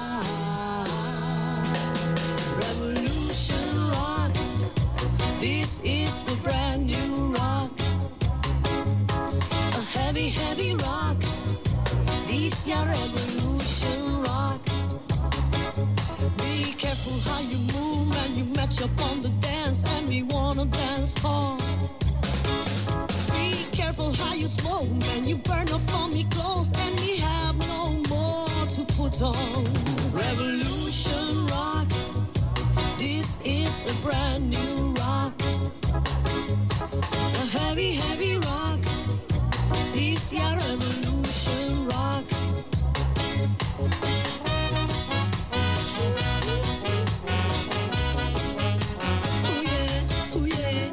Revolution rock. This is a brand new rock. A heavy, heavy rock. This your revolution rock. Be careful how you move and you match up on the dance and we wanna dance hard. Be careful how you smoke and you burn up on me clothes and we have no more to put on. Revolution rock. This is a brand new rock. A heavy, heavy rock. This your revolution rock. Oh yeah, oh yeah.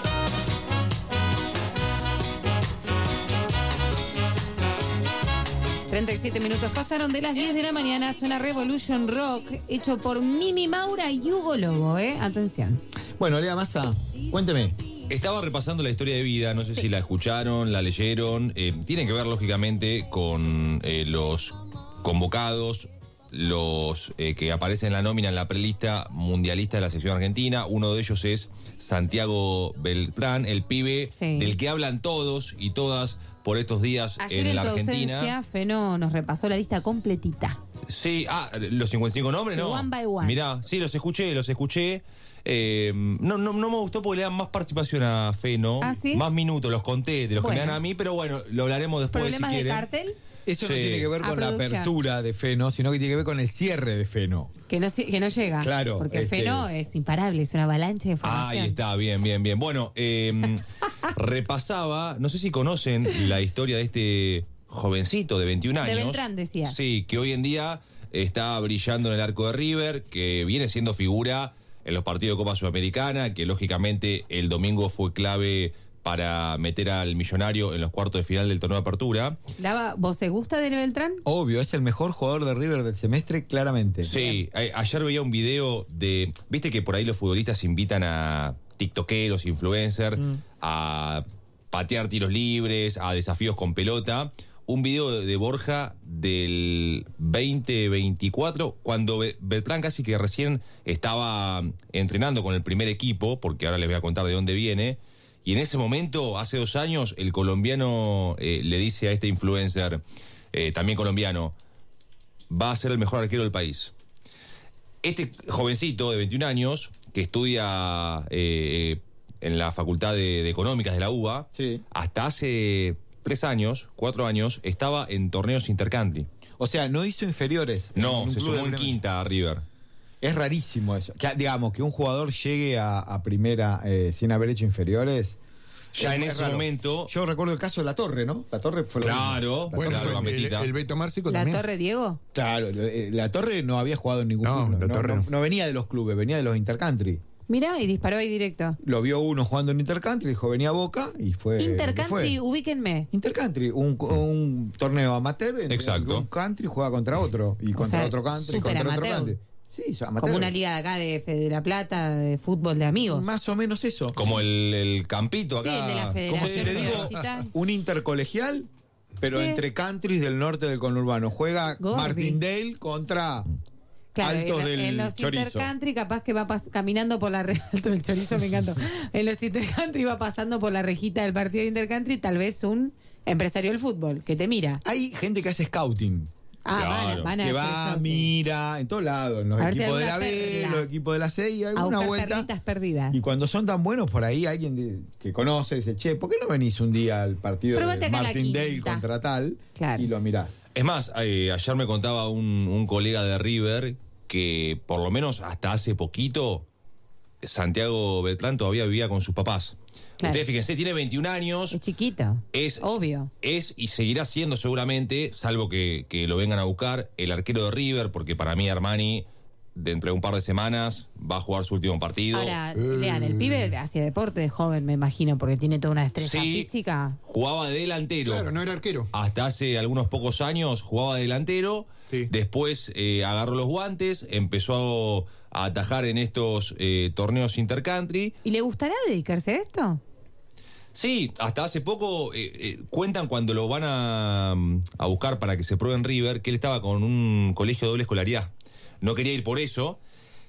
treinta y siete minutos pasaron de las diez de la mañana. Suena Revolution Rock, hecho por Mimi Maura y Hugo Lobo, ¿eh? Atención. Bueno, Lea Massa, cuénteme. Estaba repasando la historia de vida, no sé sí. si la escucharon, la leyeron. Eh, tiene que ver, lógicamente, con eh, los convocados, los eh, que aparecen en la nómina en la prelista mundialista de la selección argentina. Uno de ellos es Santiago Beltrán, el pibe sí. del que hablan todos y todas por estos días Ayer en la tu Argentina. Ausencia, Feno nos repasó la lista completita. Sí, ah, los cincuenta y cinco nombres, ¿no? One by one. Mirá, sí, los escuché, los escuché. Eh, no, no, no me gustó porque le dan más participación a Feno. ¿Ah, sí? Más minutos, los conté de los bueno. que me dan a mí, pero bueno, lo hablaremos después si ¿Problemas quieren. de cártel? Eso sí. no tiene que ver con la apertura de Feno, sino que tiene que ver con el cierre de Feno. Que no, que no llega. Claro. Porque este... Feno es imparable, es una avalancha de información. Ahí está, bien, bien, bien. Bueno, eh, repasaba, no sé si conocen la historia de este jovencito de veintiún años. De Beltrán, decías. Sí, que hoy en día está brillando en el arco de River, que viene siendo figura en los partidos de Copa Sudamericana, que lógicamente el domingo fue clave para meter al Millonario en los cuartos de final del torneo de apertura. Lava, ¿vos se gusta de Beltrán? Obvio, es el mejor jugador de River del semestre, claramente. Sí, a, ayer veía un video de... Viste que por ahí los futbolistas invitan a tiktokeros, influencers, mm. a patear tiros libres, a desafíos con pelota. Un video de, de Borja del veinte veinticuatro, cuando Beltrán casi que recién estaba entrenando con el primer equipo, porque ahora les voy a contar de dónde viene. Y en ese momento, hace dos años, el colombiano eh, le dice a este influencer, eh, también colombiano, va a ser el mejor arquero del país. Este jovencito de veintiún años, que estudia eh, en la Facultad de, de Económicas de la U B A, sí. hasta hace tres años, cuatro años, estaba en torneos intercountry. O sea, no hizo inferiores. No, en se sumó en quinta a River. Es rarísimo eso. Que, digamos, que un jugador llegue a, a primera eh, sin haber hecho inferiores. Ya en ese raro. momento. Yo recuerdo el caso de La Torre, ¿no? La Torre fue lo Claro, mismo. La bueno, Torre fue fue- el- el Beto Márcico ¿La también. Torre Diego? Claro, eh, La Torre no había jugado en ningún No, club. La no, Torre no, no. no venía de los clubes, venía de los intercountry. Mirá, y disparó ahí directo. Lo vio uno jugando en intercountry, dijo venía a Boca y fue. lo que Intercountry, fue. ubíquenme. Intercountry, un, un torneo amateur en Exacto. un country juega contra otro y contra sea, otro country, súper contra otro amateur. country. Sí, so- amateur. Como una liga de acá de, Fe- de La Plata, de fútbol de amigos. Más o menos eso. Como el, el campito Sí, acá. el de la Como Federación si te digo, Universitaria. un intercolegial, pero Sí. entre countries del norte del conurbano. Juega Gordi. Martindale contra Claro, Altos en, del en los Chorizo. intercountry capaz que va pas- caminando por la re- Alto del Chorizo, me encantó. En los intercountry va pasando por la rejita del partido de intercountry tal vez un empresario del fútbol que te mira. Hay gente que hace scouting. Ah, Claro. van, van a Que hacer va, scouting. mira, en todos lados, en los A ver si equipos de la alguna B, perla. los equipos de la C, y a alguna buscar vuelta. perlitas perdidas. Y cuando son tan buenos, por ahí alguien de- que conoce dice, che, ¿por qué no venís un día al partido Probate de acá en la Martindale quinta. contra tal Claro. y lo mirás? Es más, eh, ayer me contaba un, un colega de River que por lo menos hasta hace poquito Santiago Beltrán todavía vivía con sus papás. Claro. Ustedes fíjense, tiene veintiún años. Es chiquito. Es, Obvio. es y seguirá siendo seguramente, salvo que, que lo vengan a buscar, el arquero de River, porque para mí Armani, dentro de un par de semanas, va a jugar su último partido. Ahora, lean, el pibe hacía deporte de joven, me imagino, porque tiene toda una destreza Sí. física. Jugaba de delantero. Claro, no era arquero. Hasta hace algunos pocos años jugaba de delantero. Sí. Después eh, agarró los guantes, empezó a atajar en estos eh, torneos intercountry. ¿Y le gustará dedicarse a esto? Sí, hasta hace poco eh, eh, cuentan cuando lo van a, a buscar para que se pruebe en River, que él estaba con un colegio de doble escolaridad. No quería ir por eso.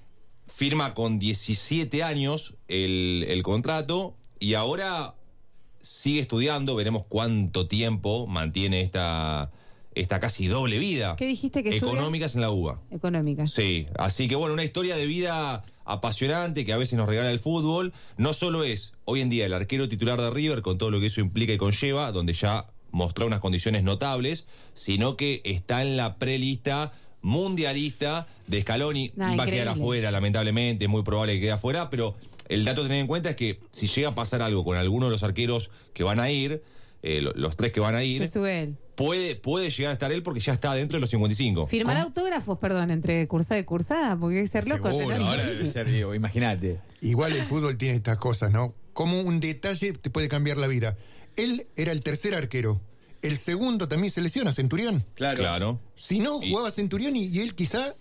Firma con diecisiete años el, el contrato y ahora sigue estudiando. Veremos cuánto tiempo mantiene esta, esta casi doble vida. ¿Qué dijiste que estudia? Económicas en la U B A. Económica. Sí, así que bueno, una historia de vida apasionante que a veces nos regala el fútbol. No solo es hoy en día el arquero titular de River, con todo lo que eso implica y conlleva, donde ya mostró unas condiciones notables, sino que está en la prelista mundialista de Scaloni. Nah, Va a increíble. quedar afuera, lamentablemente, es muy probable que quede afuera, pero el dato a tener en cuenta es que si llega a pasar algo con alguno de los arqueros que van a ir, eh, lo- los tres que van a ir, Se sube él. puede, puede llegar a estar él porque ya está dentro de los cincuenta y cinco. Firmar autógrafos, perdón, entre cursada y cursada, porque hay que ser loco. Seguro, tener- Ahora debe ser, digo, imagínate. Igual el fútbol tiene estas cosas, ¿no? Como un detalle te puede cambiar la vida. Él era el tercer arquero. El segundo también se lesiona, Centurión. Claro. Claro. Si no, Y- jugaba Centurión y, y él quizá...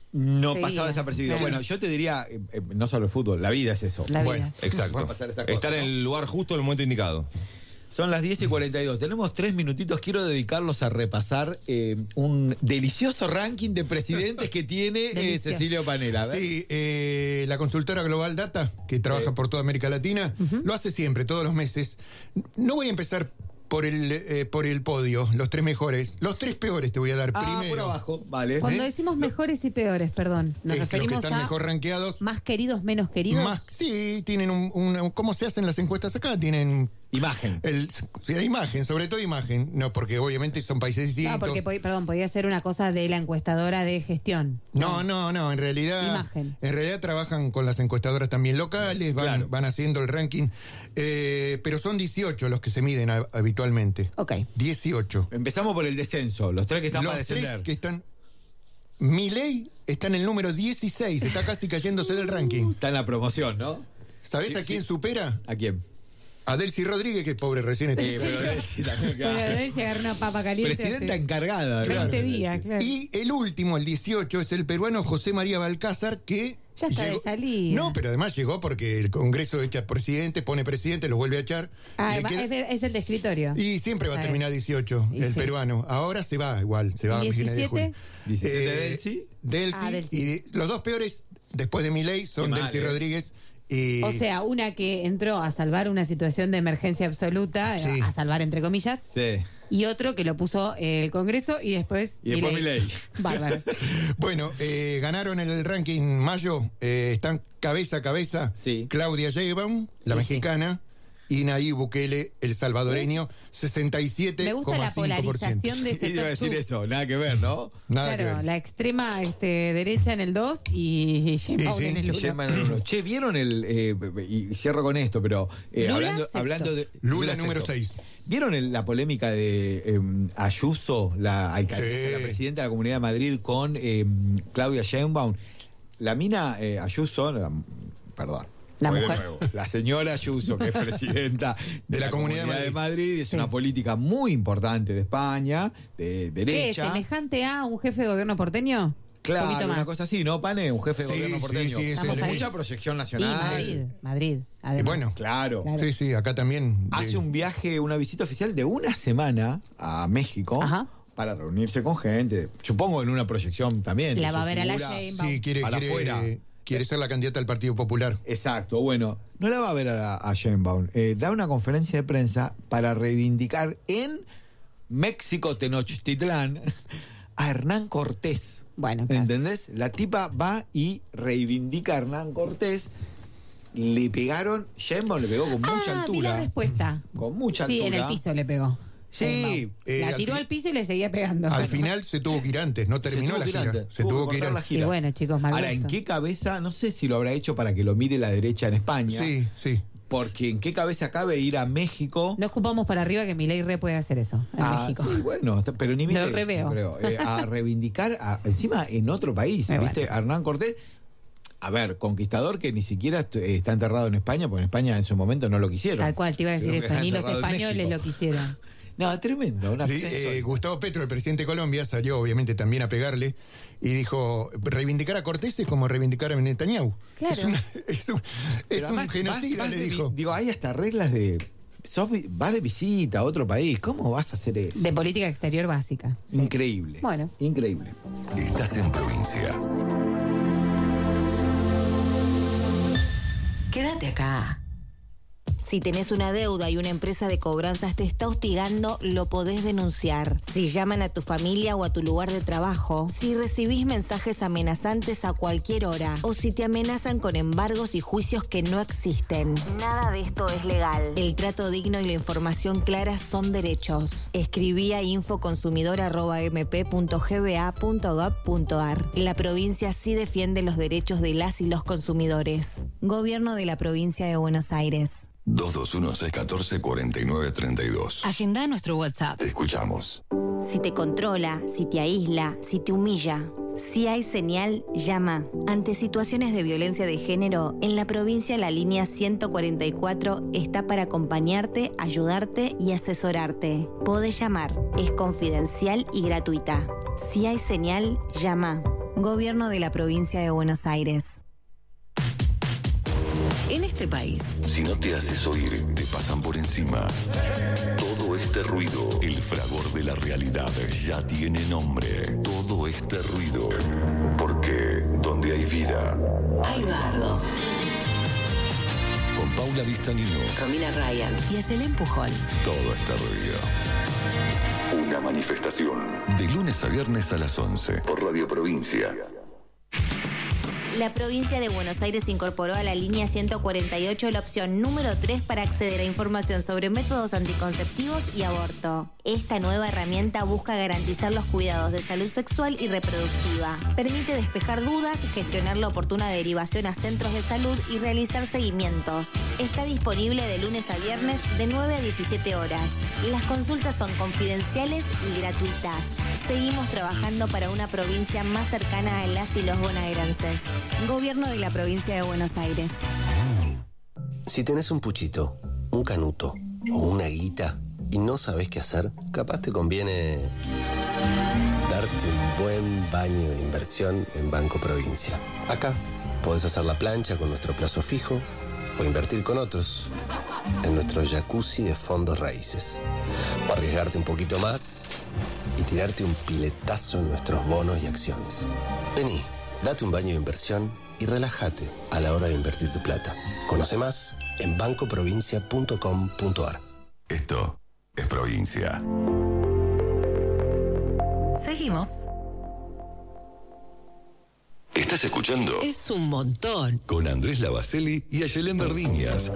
No Seguía. pasaba desapercibido. Claro. Bueno, yo te diría, eh, eh, no solo el fútbol, la vida es eso. La Bueno, vida. Exacto. Va a pasar esa cosa, Estar en ¿no? el lugar justo en el momento indicado. Son las diez y cuarenta y dos. Tenemos tres minutitos. Quiero dedicarlos a repasar eh, un delicioso ranking de presidentes que tiene eh, Delicioso. Cecilio Panela. A ver. Sí, eh, la consultora Global Data, que trabaja Sí. por toda América Latina, lo hace siempre, todos los meses. No voy a empezar por el, eh, por el podio, los tres mejores. Los tres peores te voy a dar Ah, primero. por abajo. Vale. Cuando ¿Eh? decimos mejores y peores, perdón, nos Eh, los que referimos están a mejor rankeados. más queridos, menos queridos. Más, sí, tienen un, un- ¿cómo se hacen las encuestas acá? Tienen Imagen. el, sí, la imagen, sobre todo imagen. No, porque obviamente son países distintos. No, porque, po- perdón, podía ser una cosa de la encuestadora de gestión. No, no, no, en realidad. Imagen. En realidad trabajan con las encuestadoras también locales, van, Claro. van haciendo el ranking. eh, pero son dieciocho los que se miden a- habitualmente. Ok. dieciocho. Empezamos por el descenso. Los tres que están Los para tres descender. que están. Milei está en el número dieciséis, está casi cayéndose del ranking. Está en la promoción, ¿no? ¿Sabés Sí, a quién sí. supera? ¿A quién? A Delcy Rodríguez, que pobre recién está. Eh, pero Delcy también, Bueno, claro. debe se agarrar una papa caliente. Presidenta hace encargada. veinte claro. días, claro. Y el último, el dieciocho, es el peruano José María Balcázar, que. Ya está de salida. No, pero además llegó porque el Congreso echa presidente, pone presidente, lo vuelve a echar. Ah, Le va- queda- es, de- es el de escritorio. Y siempre va a Está terminar bien. dieciocho, Y el sí. peruano. Ahora se va igual, se va a ¿Y fines de diecisiete? julio. diecisiete Eh, Delcy. Delcy. Ah, Delcy. Y de- los dos peores, después de Milei, son Qué mal, Delcy eh. Rodríguez Eh, O sea, una que entró a salvar una situación de emergencia absoluta, Sí. a salvar entre comillas, Sí. y otro que lo puso eh, el Congreso y después Y después Milei. Milei. Bárbaro. Bueno, eh, ganaron el ranking mayo, eh, están cabeza a cabeza Claudia Sheinbaum, la mexicana, y Nayib Bukele, el salvadoreño, sesenta y siete Me coma gusta cinco la por ciento. polarización de ese Iba a top decir two. eso, nada que ver, ¿no? Nada que Claro, ver. la extrema este, derecha en el dos y Sheinbaum en el uno. Sheinbaum en el uno. Che, ¿vieron el...? eh, y cierro con esto, pero... eh, Lula, hablando, sexto. hablando de... Lula número sexto. seis. ¿Vieron el- la polémica de eh, Ayuso, la alcaldesa, Sí. la presidenta de la Comunidad de Madrid, con eh, Claudia Sheinbaum? La mina eh, Ayuso, la- perdón. La voy de mujer. nuevo. La señora Ayuso, que es presidenta de, la Comunidad de de Madrid, y es una política muy importante de España, de ¿Qué es? derecha. ¿Semejante a un jefe de gobierno porteño? Claro, Poquito una más. cosa así, ¿no, Pane? Un jefe de Sí, gobierno sí, porteño. sí, Estamos Con ahí. mucha proyección Y nacional. Madrid, Madrid. Y Además. bueno, Claro. Claro. sí, sí, acá también. de- Hace un viaje, una visita oficial de una semana a México Ajá. para reunirse con gente. Supongo en una proyección también. de La su va a ver a la figura. Sheinbaum. Sí, quiere, para quiere, afuera. quiere ser la candidata al Partido Popular. Exacto, bueno, no la va a ver a, a Sheinbaum. Eh, da una conferencia de prensa para reivindicar en México, Tenochtitlán, a Hernán Cortés. Bueno, claro. ¿Entendés? La tipa va y reivindica a Hernán Cortés. Le pegaron, Sheinbaum le pegó con mucha Ah, vi la altura. respuesta. Con mucha Sí, altura. en el piso le pegó. Sí, Sheinbaum. eh, la al tiró fi- al piso y le seguía pegando. Al final se tuvo que ir antes, no terminó tuvo la que ir gira. antes, Se tuvo tuvo que que ir cortar la antes. gira. Y bueno, chicos, mal Ahora, ¿en gusto. qué cabeza? No sé si lo habrá hecho para que lo mire la derecha en España. Sí, sí. Porque ¿en qué cabeza cabe ir a México? No escupamos para arriba que Milei re puede hacer eso en Ah, México. sí, bueno, pero ni Lo Milei, reveo. creo, eh, a reivindicar, a- encima en otro país, Eh, ¿viste? bueno. A Hernán Cortés, a ver, conquistador que ni siquiera est- eh, está enterrado en España, porque en España en su momento no lo quisieron. Tal cual, te iba a decir Creo que eso. está Ni los enterrado en españoles México. lo quisieron. No, tremendo, una Sí, cosa eh, insólita. Gustavo Petro, el presidente de Colombia, salió obviamente también a pegarle y dijo, reivindicar a Cortés es como reivindicar a Netanyahu. Claro. Es, una- es un, es Pero un además, genocida, vas- vas le de vi- dijo. Digo, hay hasta reglas de... sos vi- vas de visita a otro país, ¿cómo vas a hacer eso? De política exterior básica. Sí. Increíble. Bueno. Increíble. Estás en provincia. Quédate acá. Si tenés una deuda y una empresa de cobranzas te está hostigando, lo podés denunciar. Si llaman a tu familia o a tu lugar de trabajo, si recibís mensajes amenazantes a cualquier hora o si te amenazan con embargos y juicios que no existen. Nada de esto es legal. El trato digno y la información clara son derechos. Escribí a infoconsumidor arroba m p punto g b a punto gov punto a r. La provincia sí defiende los derechos de las y los consumidores. Gobierno de la Provincia de Buenos Aires. dos dos uno, seis uno cuatro, cuatro nueve tres dos. Agenda nuestro WhatsApp. Te escuchamos. Si te controla, si te aísla, si te humilla, si hay señal, llama. Ante situaciones de violencia de género, en la provincia la línea ciento cuarenta y cuatro está para acompañarte, ayudarte y asesorarte. Podés llamar, es confidencial y gratuita. Si hay señal, llama. Gobierno de la Provincia de Buenos Aires. En este país, Si no te haces oír, te pasan por encima. Todo este ruido, el fragor de la realidad, ya tiene nombre. Todo este ruido. Porque donde hay vida, hay bardo. con Paula Vistanino, Romina Ryan y es el empujón. todo este ruido. Una manifestación. De lunes a viernes a las once. Por Radio Provincia. La provincia de Buenos Aires incorporó a la línea ciento cuarenta y ocho la opción número tres para acceder a información sobre métodos anticonceptivos y aborto. Esta nueva herramienta busca garantizar los cuidados de salud sexual y reproductiva. Permite despejar dudas, gestionar la oportuna derivación a centros de salud y realizar seguimientos. Está disponible de lunes a viernes de nueve a diecisiete horas. Las consultas son confidenciales y gratuitas. Seguimos trabajando para una provincia más cercana a las y los bonaerenses. Gobierno de la Provincia de Buenos Aires. Si tenés un puchito, un canuto o una guita y no sabés qué hacer, capaz te conviene darte un buen baño de inversión en Banco Provincia. Acá podés hacer la plancha con nuestro plazo fijo o invertir con otros en nuestro jacuzzi de fondos raíces. O arriesgarte un poquito más y tirarte un piletazo en nuestros bonos y acciones. Vení, date un baño de inversión y relájate a la hora de invertir tu plata. Conoce más en banco provincia punto com punto a r. Esto es Provincia. Seguimos. ¿Estás escuchando? Es un montón. Con Andrés Lavacelli y Ayelén Verdiñas.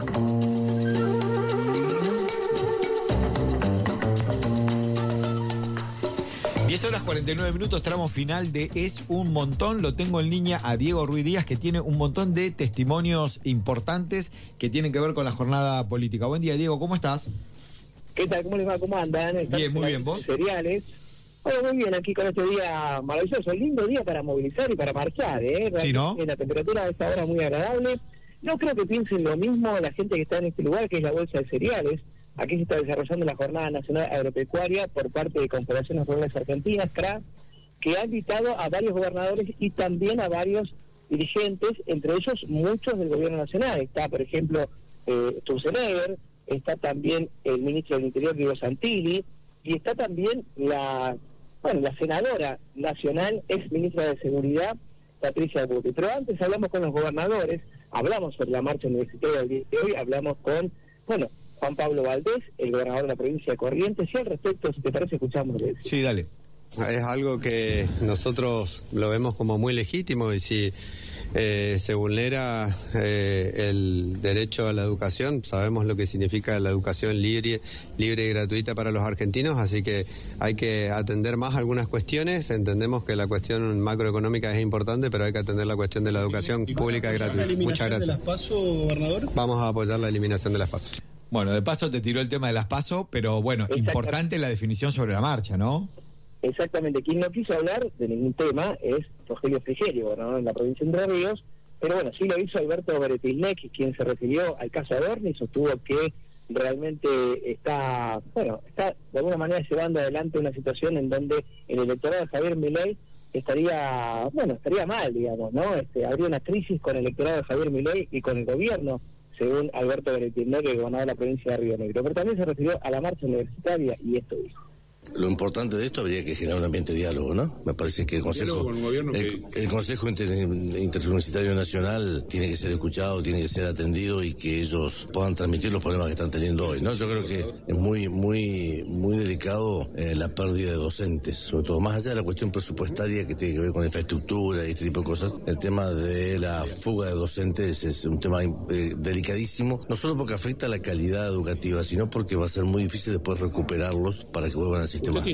diez horas cuarenta y nueve minutos, tramo final de Es un montón. Lo tengo en línea a Diego Ruiz Díaz, que tiene un montón de testimonios importantes que tienen que ver con la jornada política. Buen día, Diego, ¿cómo estás? ¿Qué tal? ¿Cómo les va? ¿Cómo andan? ¿Están Bien, muy bien, ¿vos? Cereales. Bueno, muy bien, aquí con este día maravilloso, lindo día para movilizar y para marchar, ¿eh? Sí, ¿no? La temperatura a esta hora muy agradable. No creo que piensen lo mismo la gente que está en este lugar, que es la Bolsa de Cereales. Aquí se está desarrollando la Jornada Nacional Agropecuaria por parte de Confederaciones Rurales Argentinas, C R A, que ha invitado a varios gobernadores y también a varios dirigentes, entre ellos muchos del gobierno nacional. Está, por ejemplo, eh, Sturzenegger, está también el ministro del Interior, Guido Santilli, y está también la, bueno, la senadora nacional, ex ministra de Seguridad, Patricia Bullrich. Pero antes hablamos con los gobernadores, hablamos sobre la marcha universitaria del día de hoy, hablamos con, bueno, Juan Pablo Valdés, el gobernador de la provincia de Corrientes, y al respecto, si te parece, escuchamos de él. Sí, dale. Es algo que nosotros lo vemos como muy legítimo y si eh, se vulnera eh, el derecho a la educación, sabemos lo que significa la educación libre, libre y gratuita para los argentinos, así que hay que atender más algunas cuestiones. Entendemos que la cuestión macroeconómica es importante, pero hay que atender la cuestión de la educación pública y gratuita. Muchas gracias. ¿De las PASO, gobernador? Vamos a apoyar la eliminación de las PASO. Bueno, de paso te tiró el tema de las PASO, pero bueno, importante la definición sobre la marcha, ¿no? Exactamente. Quien no quiso hablar de ningún tema es Rogelio Frigerio, gobernador de la provincia de Entre Ríos, pero bueno, sí lo hizo Alberto Beretilnec, quien se refirió al caso Adorni y sostuvo que realmente está, bueno, está de alguna manera llevando adelante una situación en donde el electorado de Javier Milei estaría, bueno, estaría mal, digamos, ¿no? Este, habría una crisis con el electorado de Javier Milei y con el gobierno, según Alberto Beretilnec, que gobernaba la provincia de Río Negro. Pero también se refirió a la marcha universitaria y esto dijo. Lo importante de esto habría que generar un ambiente de diálogo, ¿no? Me parece que el Consejo, el, el Consejo Inter, Interuniversitario Nacional tiene que ser escuchado, tiene que ser atendido y que ellos puedan transmitir los problemas que están teniendo hoy, ¿no? Yo creo que es muy, muy, muy delicado eh, la pérdida de docentes, sobre todo más allá de la cuestión presupuestaria que tiene que ver con infraestructura y este tipo de cosas. El tema de la fuga de docentes es un tema eh, delicadísimo, no solo porque afecta a la calidad educativa, sino porque va a ser muy difícil después recuperarlos para que vuelvan a sistema.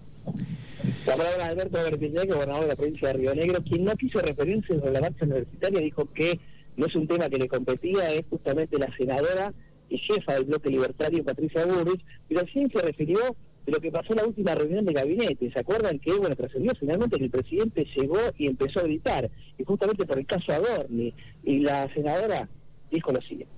La palabra de Alberto Beretilnec, gobernador de la provincia de Río Negro, quien no quiso referirse sobre la marcha universitaria, dijo que no es un tema que le competía, es justamente la senadora y jefa del bloque libertario, Patricia Bullrich, pero sí se refirió de lo que pasó en la última reunión de gabinete. ¿Se acuerdan que, bueno, trascendió finalmente que el presidente llegó y empezó a gritar, y justamente por el caso Adorni, y la senadora dijo lo siguiente.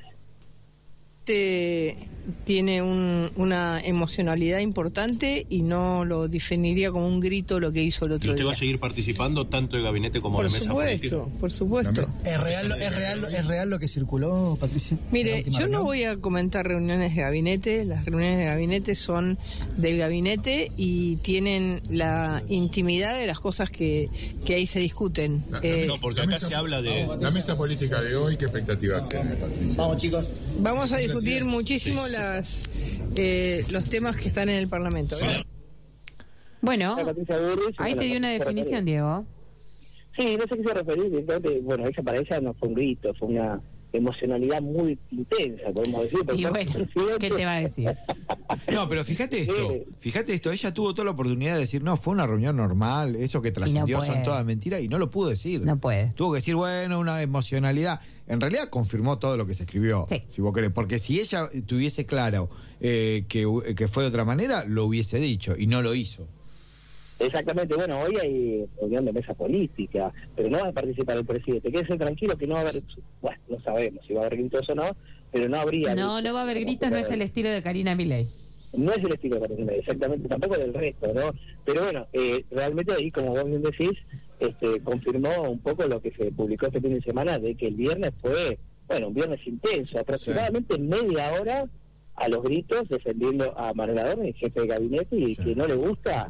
Tiene un, una emocionalidad importante y no lo definiría como un grito lo que hizo el otro día. ¿Y usted va a seguir participando tanto de gabinete como por de mesa política? Por supuesto, por supuesto. ¿Es real, es, real, ¿Es real lo que circuló, Patricia? Mire, yo reunión? no voy a comentar reuniones de gabinete. Las reuniones de gabinete son del gabinete y tienen la intimidad de las cosas que, que ahí se discuten. No, eh, no porque acá mesa, se habla de... La mesa política de hoy, ¿qué expectativas tiene, Patricia? Vamos, chicos. Vamos a discutir muchísimo sí. las eh, los temas que están en el Parlamento. Sí. Bueno, ahí te dio una definición, Diego. Sí, no sé qué se referir. Bueno, ella para ella no fue un grito, fue una emocionalidad muy intensa, podemos decir. Y bueno, ¿qué te va a decir? No, pero fíjate esto, fíjate esto, ella tuvo toda la oportunidad de decir, no, fue una reunión normal, eso que trascendió no son todas mentiras, y no lo pudo decir. No puede. Tuvo que decir, bueno, una emocionalidad. En realidad confirmó todo lo que se escribió, sí. si vos querés, porque si ella tuviese claro eh, que, que fue de otra manera, lo hubiese dicho, y no lo hizo. Exactamente, bueno, hoy hay reunión de mesa política, pero no va a participar el presidente. Quédese tranquilo que no va a haber, bueno, no sabemos si va a haber gritos o no, pero no habría... No, no va a haber gritos, no es el estilo de Karina Milei. No es el estilo de Karina Milei, exactamente, tampoco del resto, ¿no? Pero bueno, eh, realmente ahí, como vos bien decís, este, confirmó un poco lo que se publicó este fin de semana, de que el viernes fue, bueno, un viernes intenso, aproximadamente sí. media hora a los gritos defendiendo a Manuel Adorni, el jefe de gabinete, y sí. que no le gusta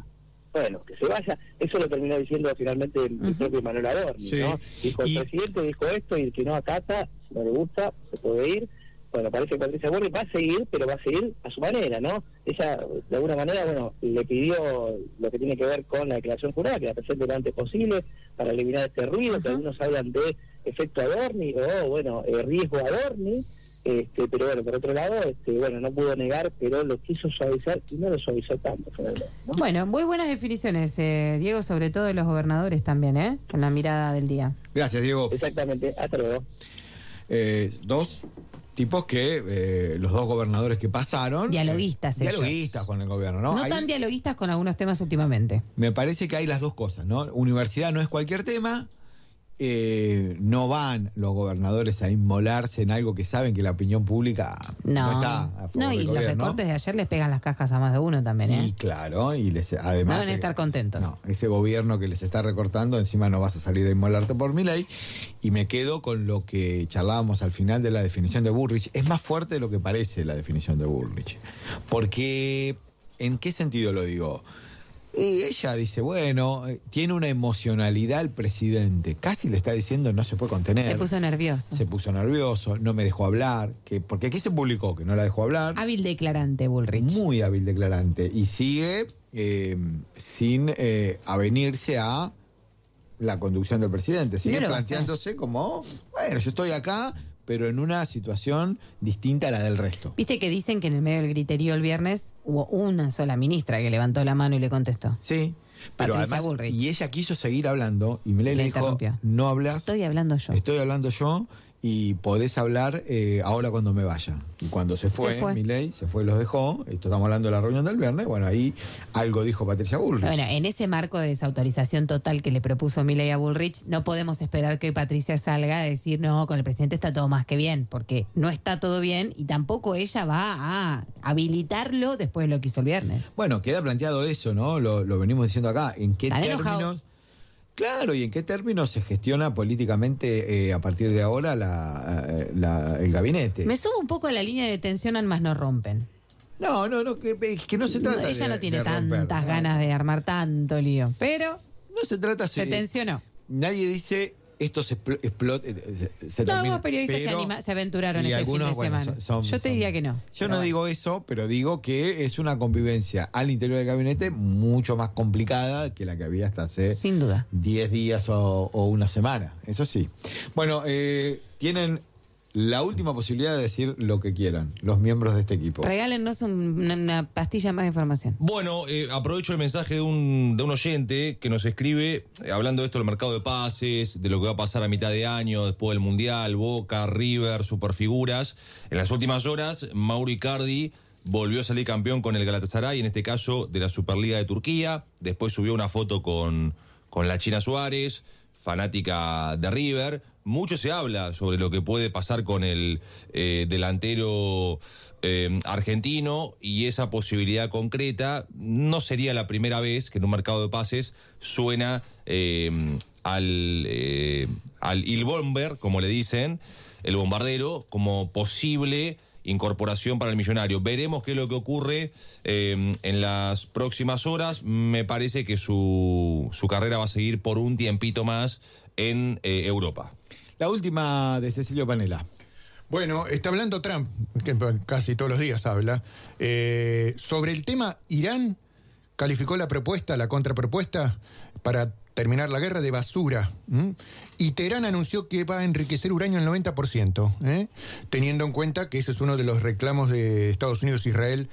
bueno, que se vaya. Eso lo terminó diciendo finalmente el, el propio Manuel Adorni, Sí. ¿no? Dijo, Y- el presidente dijo esto y el que no acata, si no le gusta, se puede ir. Bueno, parece que Patricia Bullrich va a seguir, pero va a seguir a su manera, ¿no? Ella, de alguna manera, bueno, le pidió lo que tiene que ver con la declaración jurada, que la presente lo antes posible, para eliminar este ruido, que algunos hablan de efecto Adorni, o, bueno, eh, riesgo Adorni, este, pero bueno, por otro lado, este, bueno, no pudo negar, pero lo quiso suavizar, y no lo suavizó tanto, finalmente, ¿no? Bueno, muy buenas definiciones, eh, Diego, sobre todo de los gobernadores también, ¿eh? En la mirada del día. Gracias, Diego. Exactamente, hasta luego. Eh, dos tipos que, eh, los dos gobernadores que pasaron... Dialoguistas eh, ellos. Dialoguistas con el gobierno, ¿no? No Ahí tan dialoguistas con algunos temas últimamente. me parece que hay las dos cosas, ¿no? Universidad no es cualquier tema, eh, no van los gobernadores a inmolarse en algo que saben que la opinión pública no, No, está a favor no y del los gobierno. recortes de ayer les pegan las cajas a más de uno también, ¿eh? Y claro, y les, además... No van a eh, estar contentos. No, ese gobierno que les está recortando, encima no vas a salir a inmolarte por mi ley. Y me quedo con lo que charlábamos al final de la definición de Bullrich. Es más fuerte de lo que parece la definición de Bullrich. Porque, ¿en qué sentido lo digo? Y ella dice, bueno, eh, tiene una emocionalidad el presidente. Casi le está diciendo no se puede contener. Se puso nervioso. Se puso nervioso, no me dejó hablar. Que, porque aquí se publicó que no la dejó hablar. Hábil declarante, Bullrich. Muy hábil declarante. Y sigue eh, sin eh, avenirse a la conducción del presidente. Sigue No lo va a planteándose como, bueno, yo estoy acá, pero en una situación distinta a la del resto. Viste que dicen que en el medio del griterío el viernes hubo una sola ministra que levantó la mano y le contestó. Sí, pero Patricia además, Bullrich. y ella quiso seguir hablando, y Milei Le le dijo, interrumpió. no hablas, Estoy hablando yo. estoy hablando yo, y podés hablar eh, ahora cuando me vaya. Y cuando se fue, Se fue. Milei, se fue y los dejó, esto estamos hablando de la reunión del viernes, bueno, ahí algo dijo Patricia Bullrich. Bueno, en ese marco de desautorización total que le propuso Milei a Bullrich, no podemos esperar que Patricia salga a decir, no, con el presidente está todo más que bien, porque no está todo bien y tampoco ella va a habilitarlo después de lo que hizo el viernes. Bueno, queda planteado eso, ¿no? Lo, lo venimos diciendo acá. ¿En qué Están términos? enojados. Claro, ¿y en qué términos se gestiona políticamente eh, a partir de ahora la, eh, la- el gabinete? Me subo un poco a la línea de tensión al más no rompen. No, no, no, que, que no se trata de Ella no tiene de romper, tantas ¿no? ganas de armar tanto lío, pero No se trata se sí. tensionó. Nadie dice esto se explota, se, se No, termina. algunos periodistas se, pero- anima- se aventuraron y este algunos, fin de bueno, semana. son- son- Yo te son- diría que no. Yo pero no bueno. digo eso, pero digo que es una convivencia al interior del gabinete mucho más complicada que la que había hasta hace Sin duda. diez días o, o una semana. Eso sí. Bueno, eh, tienen la última posibilidad de decir lo que quieran, los miembros de este equipo. Regálennos un- una, una pastilla más de información. Bueno, eh, aprovecho el mensaje de un, de un oyente que nos escribe, eh, hablando de esto del mercado de pases, de lo que va a pasar a mitad de año, después del Mundial, Boca, River, superfiguras. En las últimas horas, Mauro Icardi volvió a salir campeón con el Galatasaray, en este caso de la Superliga de Turquía. Después subió una foto con, con la China Suárez, fanática de River. Mucho se habla sobre lo que puede pasar con el eh, delantero eh, argentino y esa posibilidad concreta. No sería la primera vez que en un mercado de pases suena eh, al, eh, al Il Bomber, como le dicen, el bombardero, como posible incorporación para el millonario. Veremos qué es lo que ocurre eh, en las próximas horas. Me parece que su, su carrera va a seguir por un tiempito más en eh, Europa. La última de Cecilio Panela. Bueno, está hablando Trump, que casi todos los días habla, eh, sobre el tema Irán. Calificó la propuesta, la contrapropuesta para terminar la guerra de basura. ¿m? Y Teherán anunció que va a enriquecer uranio al noventa por ciento, ¿eh? teniendo en cuenta que ese es uno de los reclamos de Estados Unidos e Israel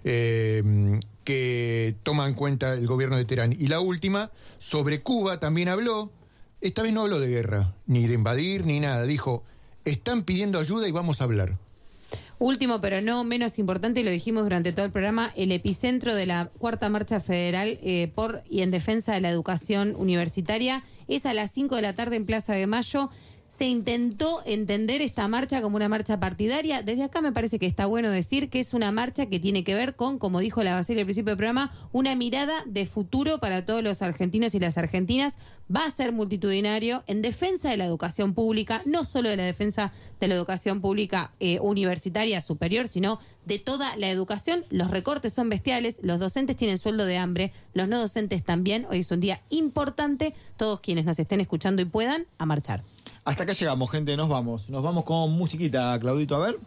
eh, que toma en cuenta el gobierno de Teherán. Y la última, sobre Cuba, también habló. Esta vez no habló de guerra, ni de invadir, ni nada. Dijo, están pidiendo ayuda y vamos a hablar. Último, pero no menos importante, y lo dijimos durante todo el programa, el epicentro de la cuarta marcha federal eh, por y en defensa de la educación universitaria es a las cinco de la tarde en Plaza de Mayo. se intentó entender esta marcha como una marcha partidaria. Desde acá me parece que está bueno decir que es una marcha que tiene que ver con, como dijo la Gacela al principio del programa, una mirada de futuro para todos los argentinos y las argentinas. Va a ser multitudinario en defensa de la educación pública, no solo de la defensa de la educación pública eh, universitaria superior, sino de toda la educación. Los recortes son bestiales, los docentes tienen sueldo de hambre, los no docentes también. Hoy es un día importante, todos quienes nos estén escuchando y puedan, a marchar. Hasta acá llegamos, gente, nos vamos. Nos vamos con musiquita, Claudito, a ver.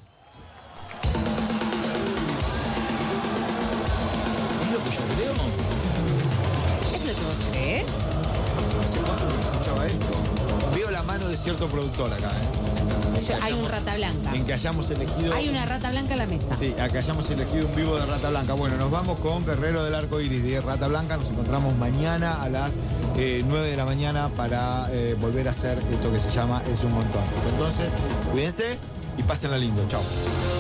¿Es lo que yo creo? ¿Es lo que vos crees? No sé cuándo escuchaba esto. Veo la mano de cierto productor acá, ¿eh? Yo, hay un Rata Blanca. En que hayamos elegido... Hay una Rata Blanca en la mesa. Sí, a que hayamos elegido un vivo de Rata Blanca. Bueno, nos vamos con Guerrero del Arco Iris de Rata Blanca. Nos encontramos mañana a las eh, nueve de la mañana para eh, volver a hacer esto que se llama Es un Montón. Entonces, cuídense y pásenla lindo. Chao.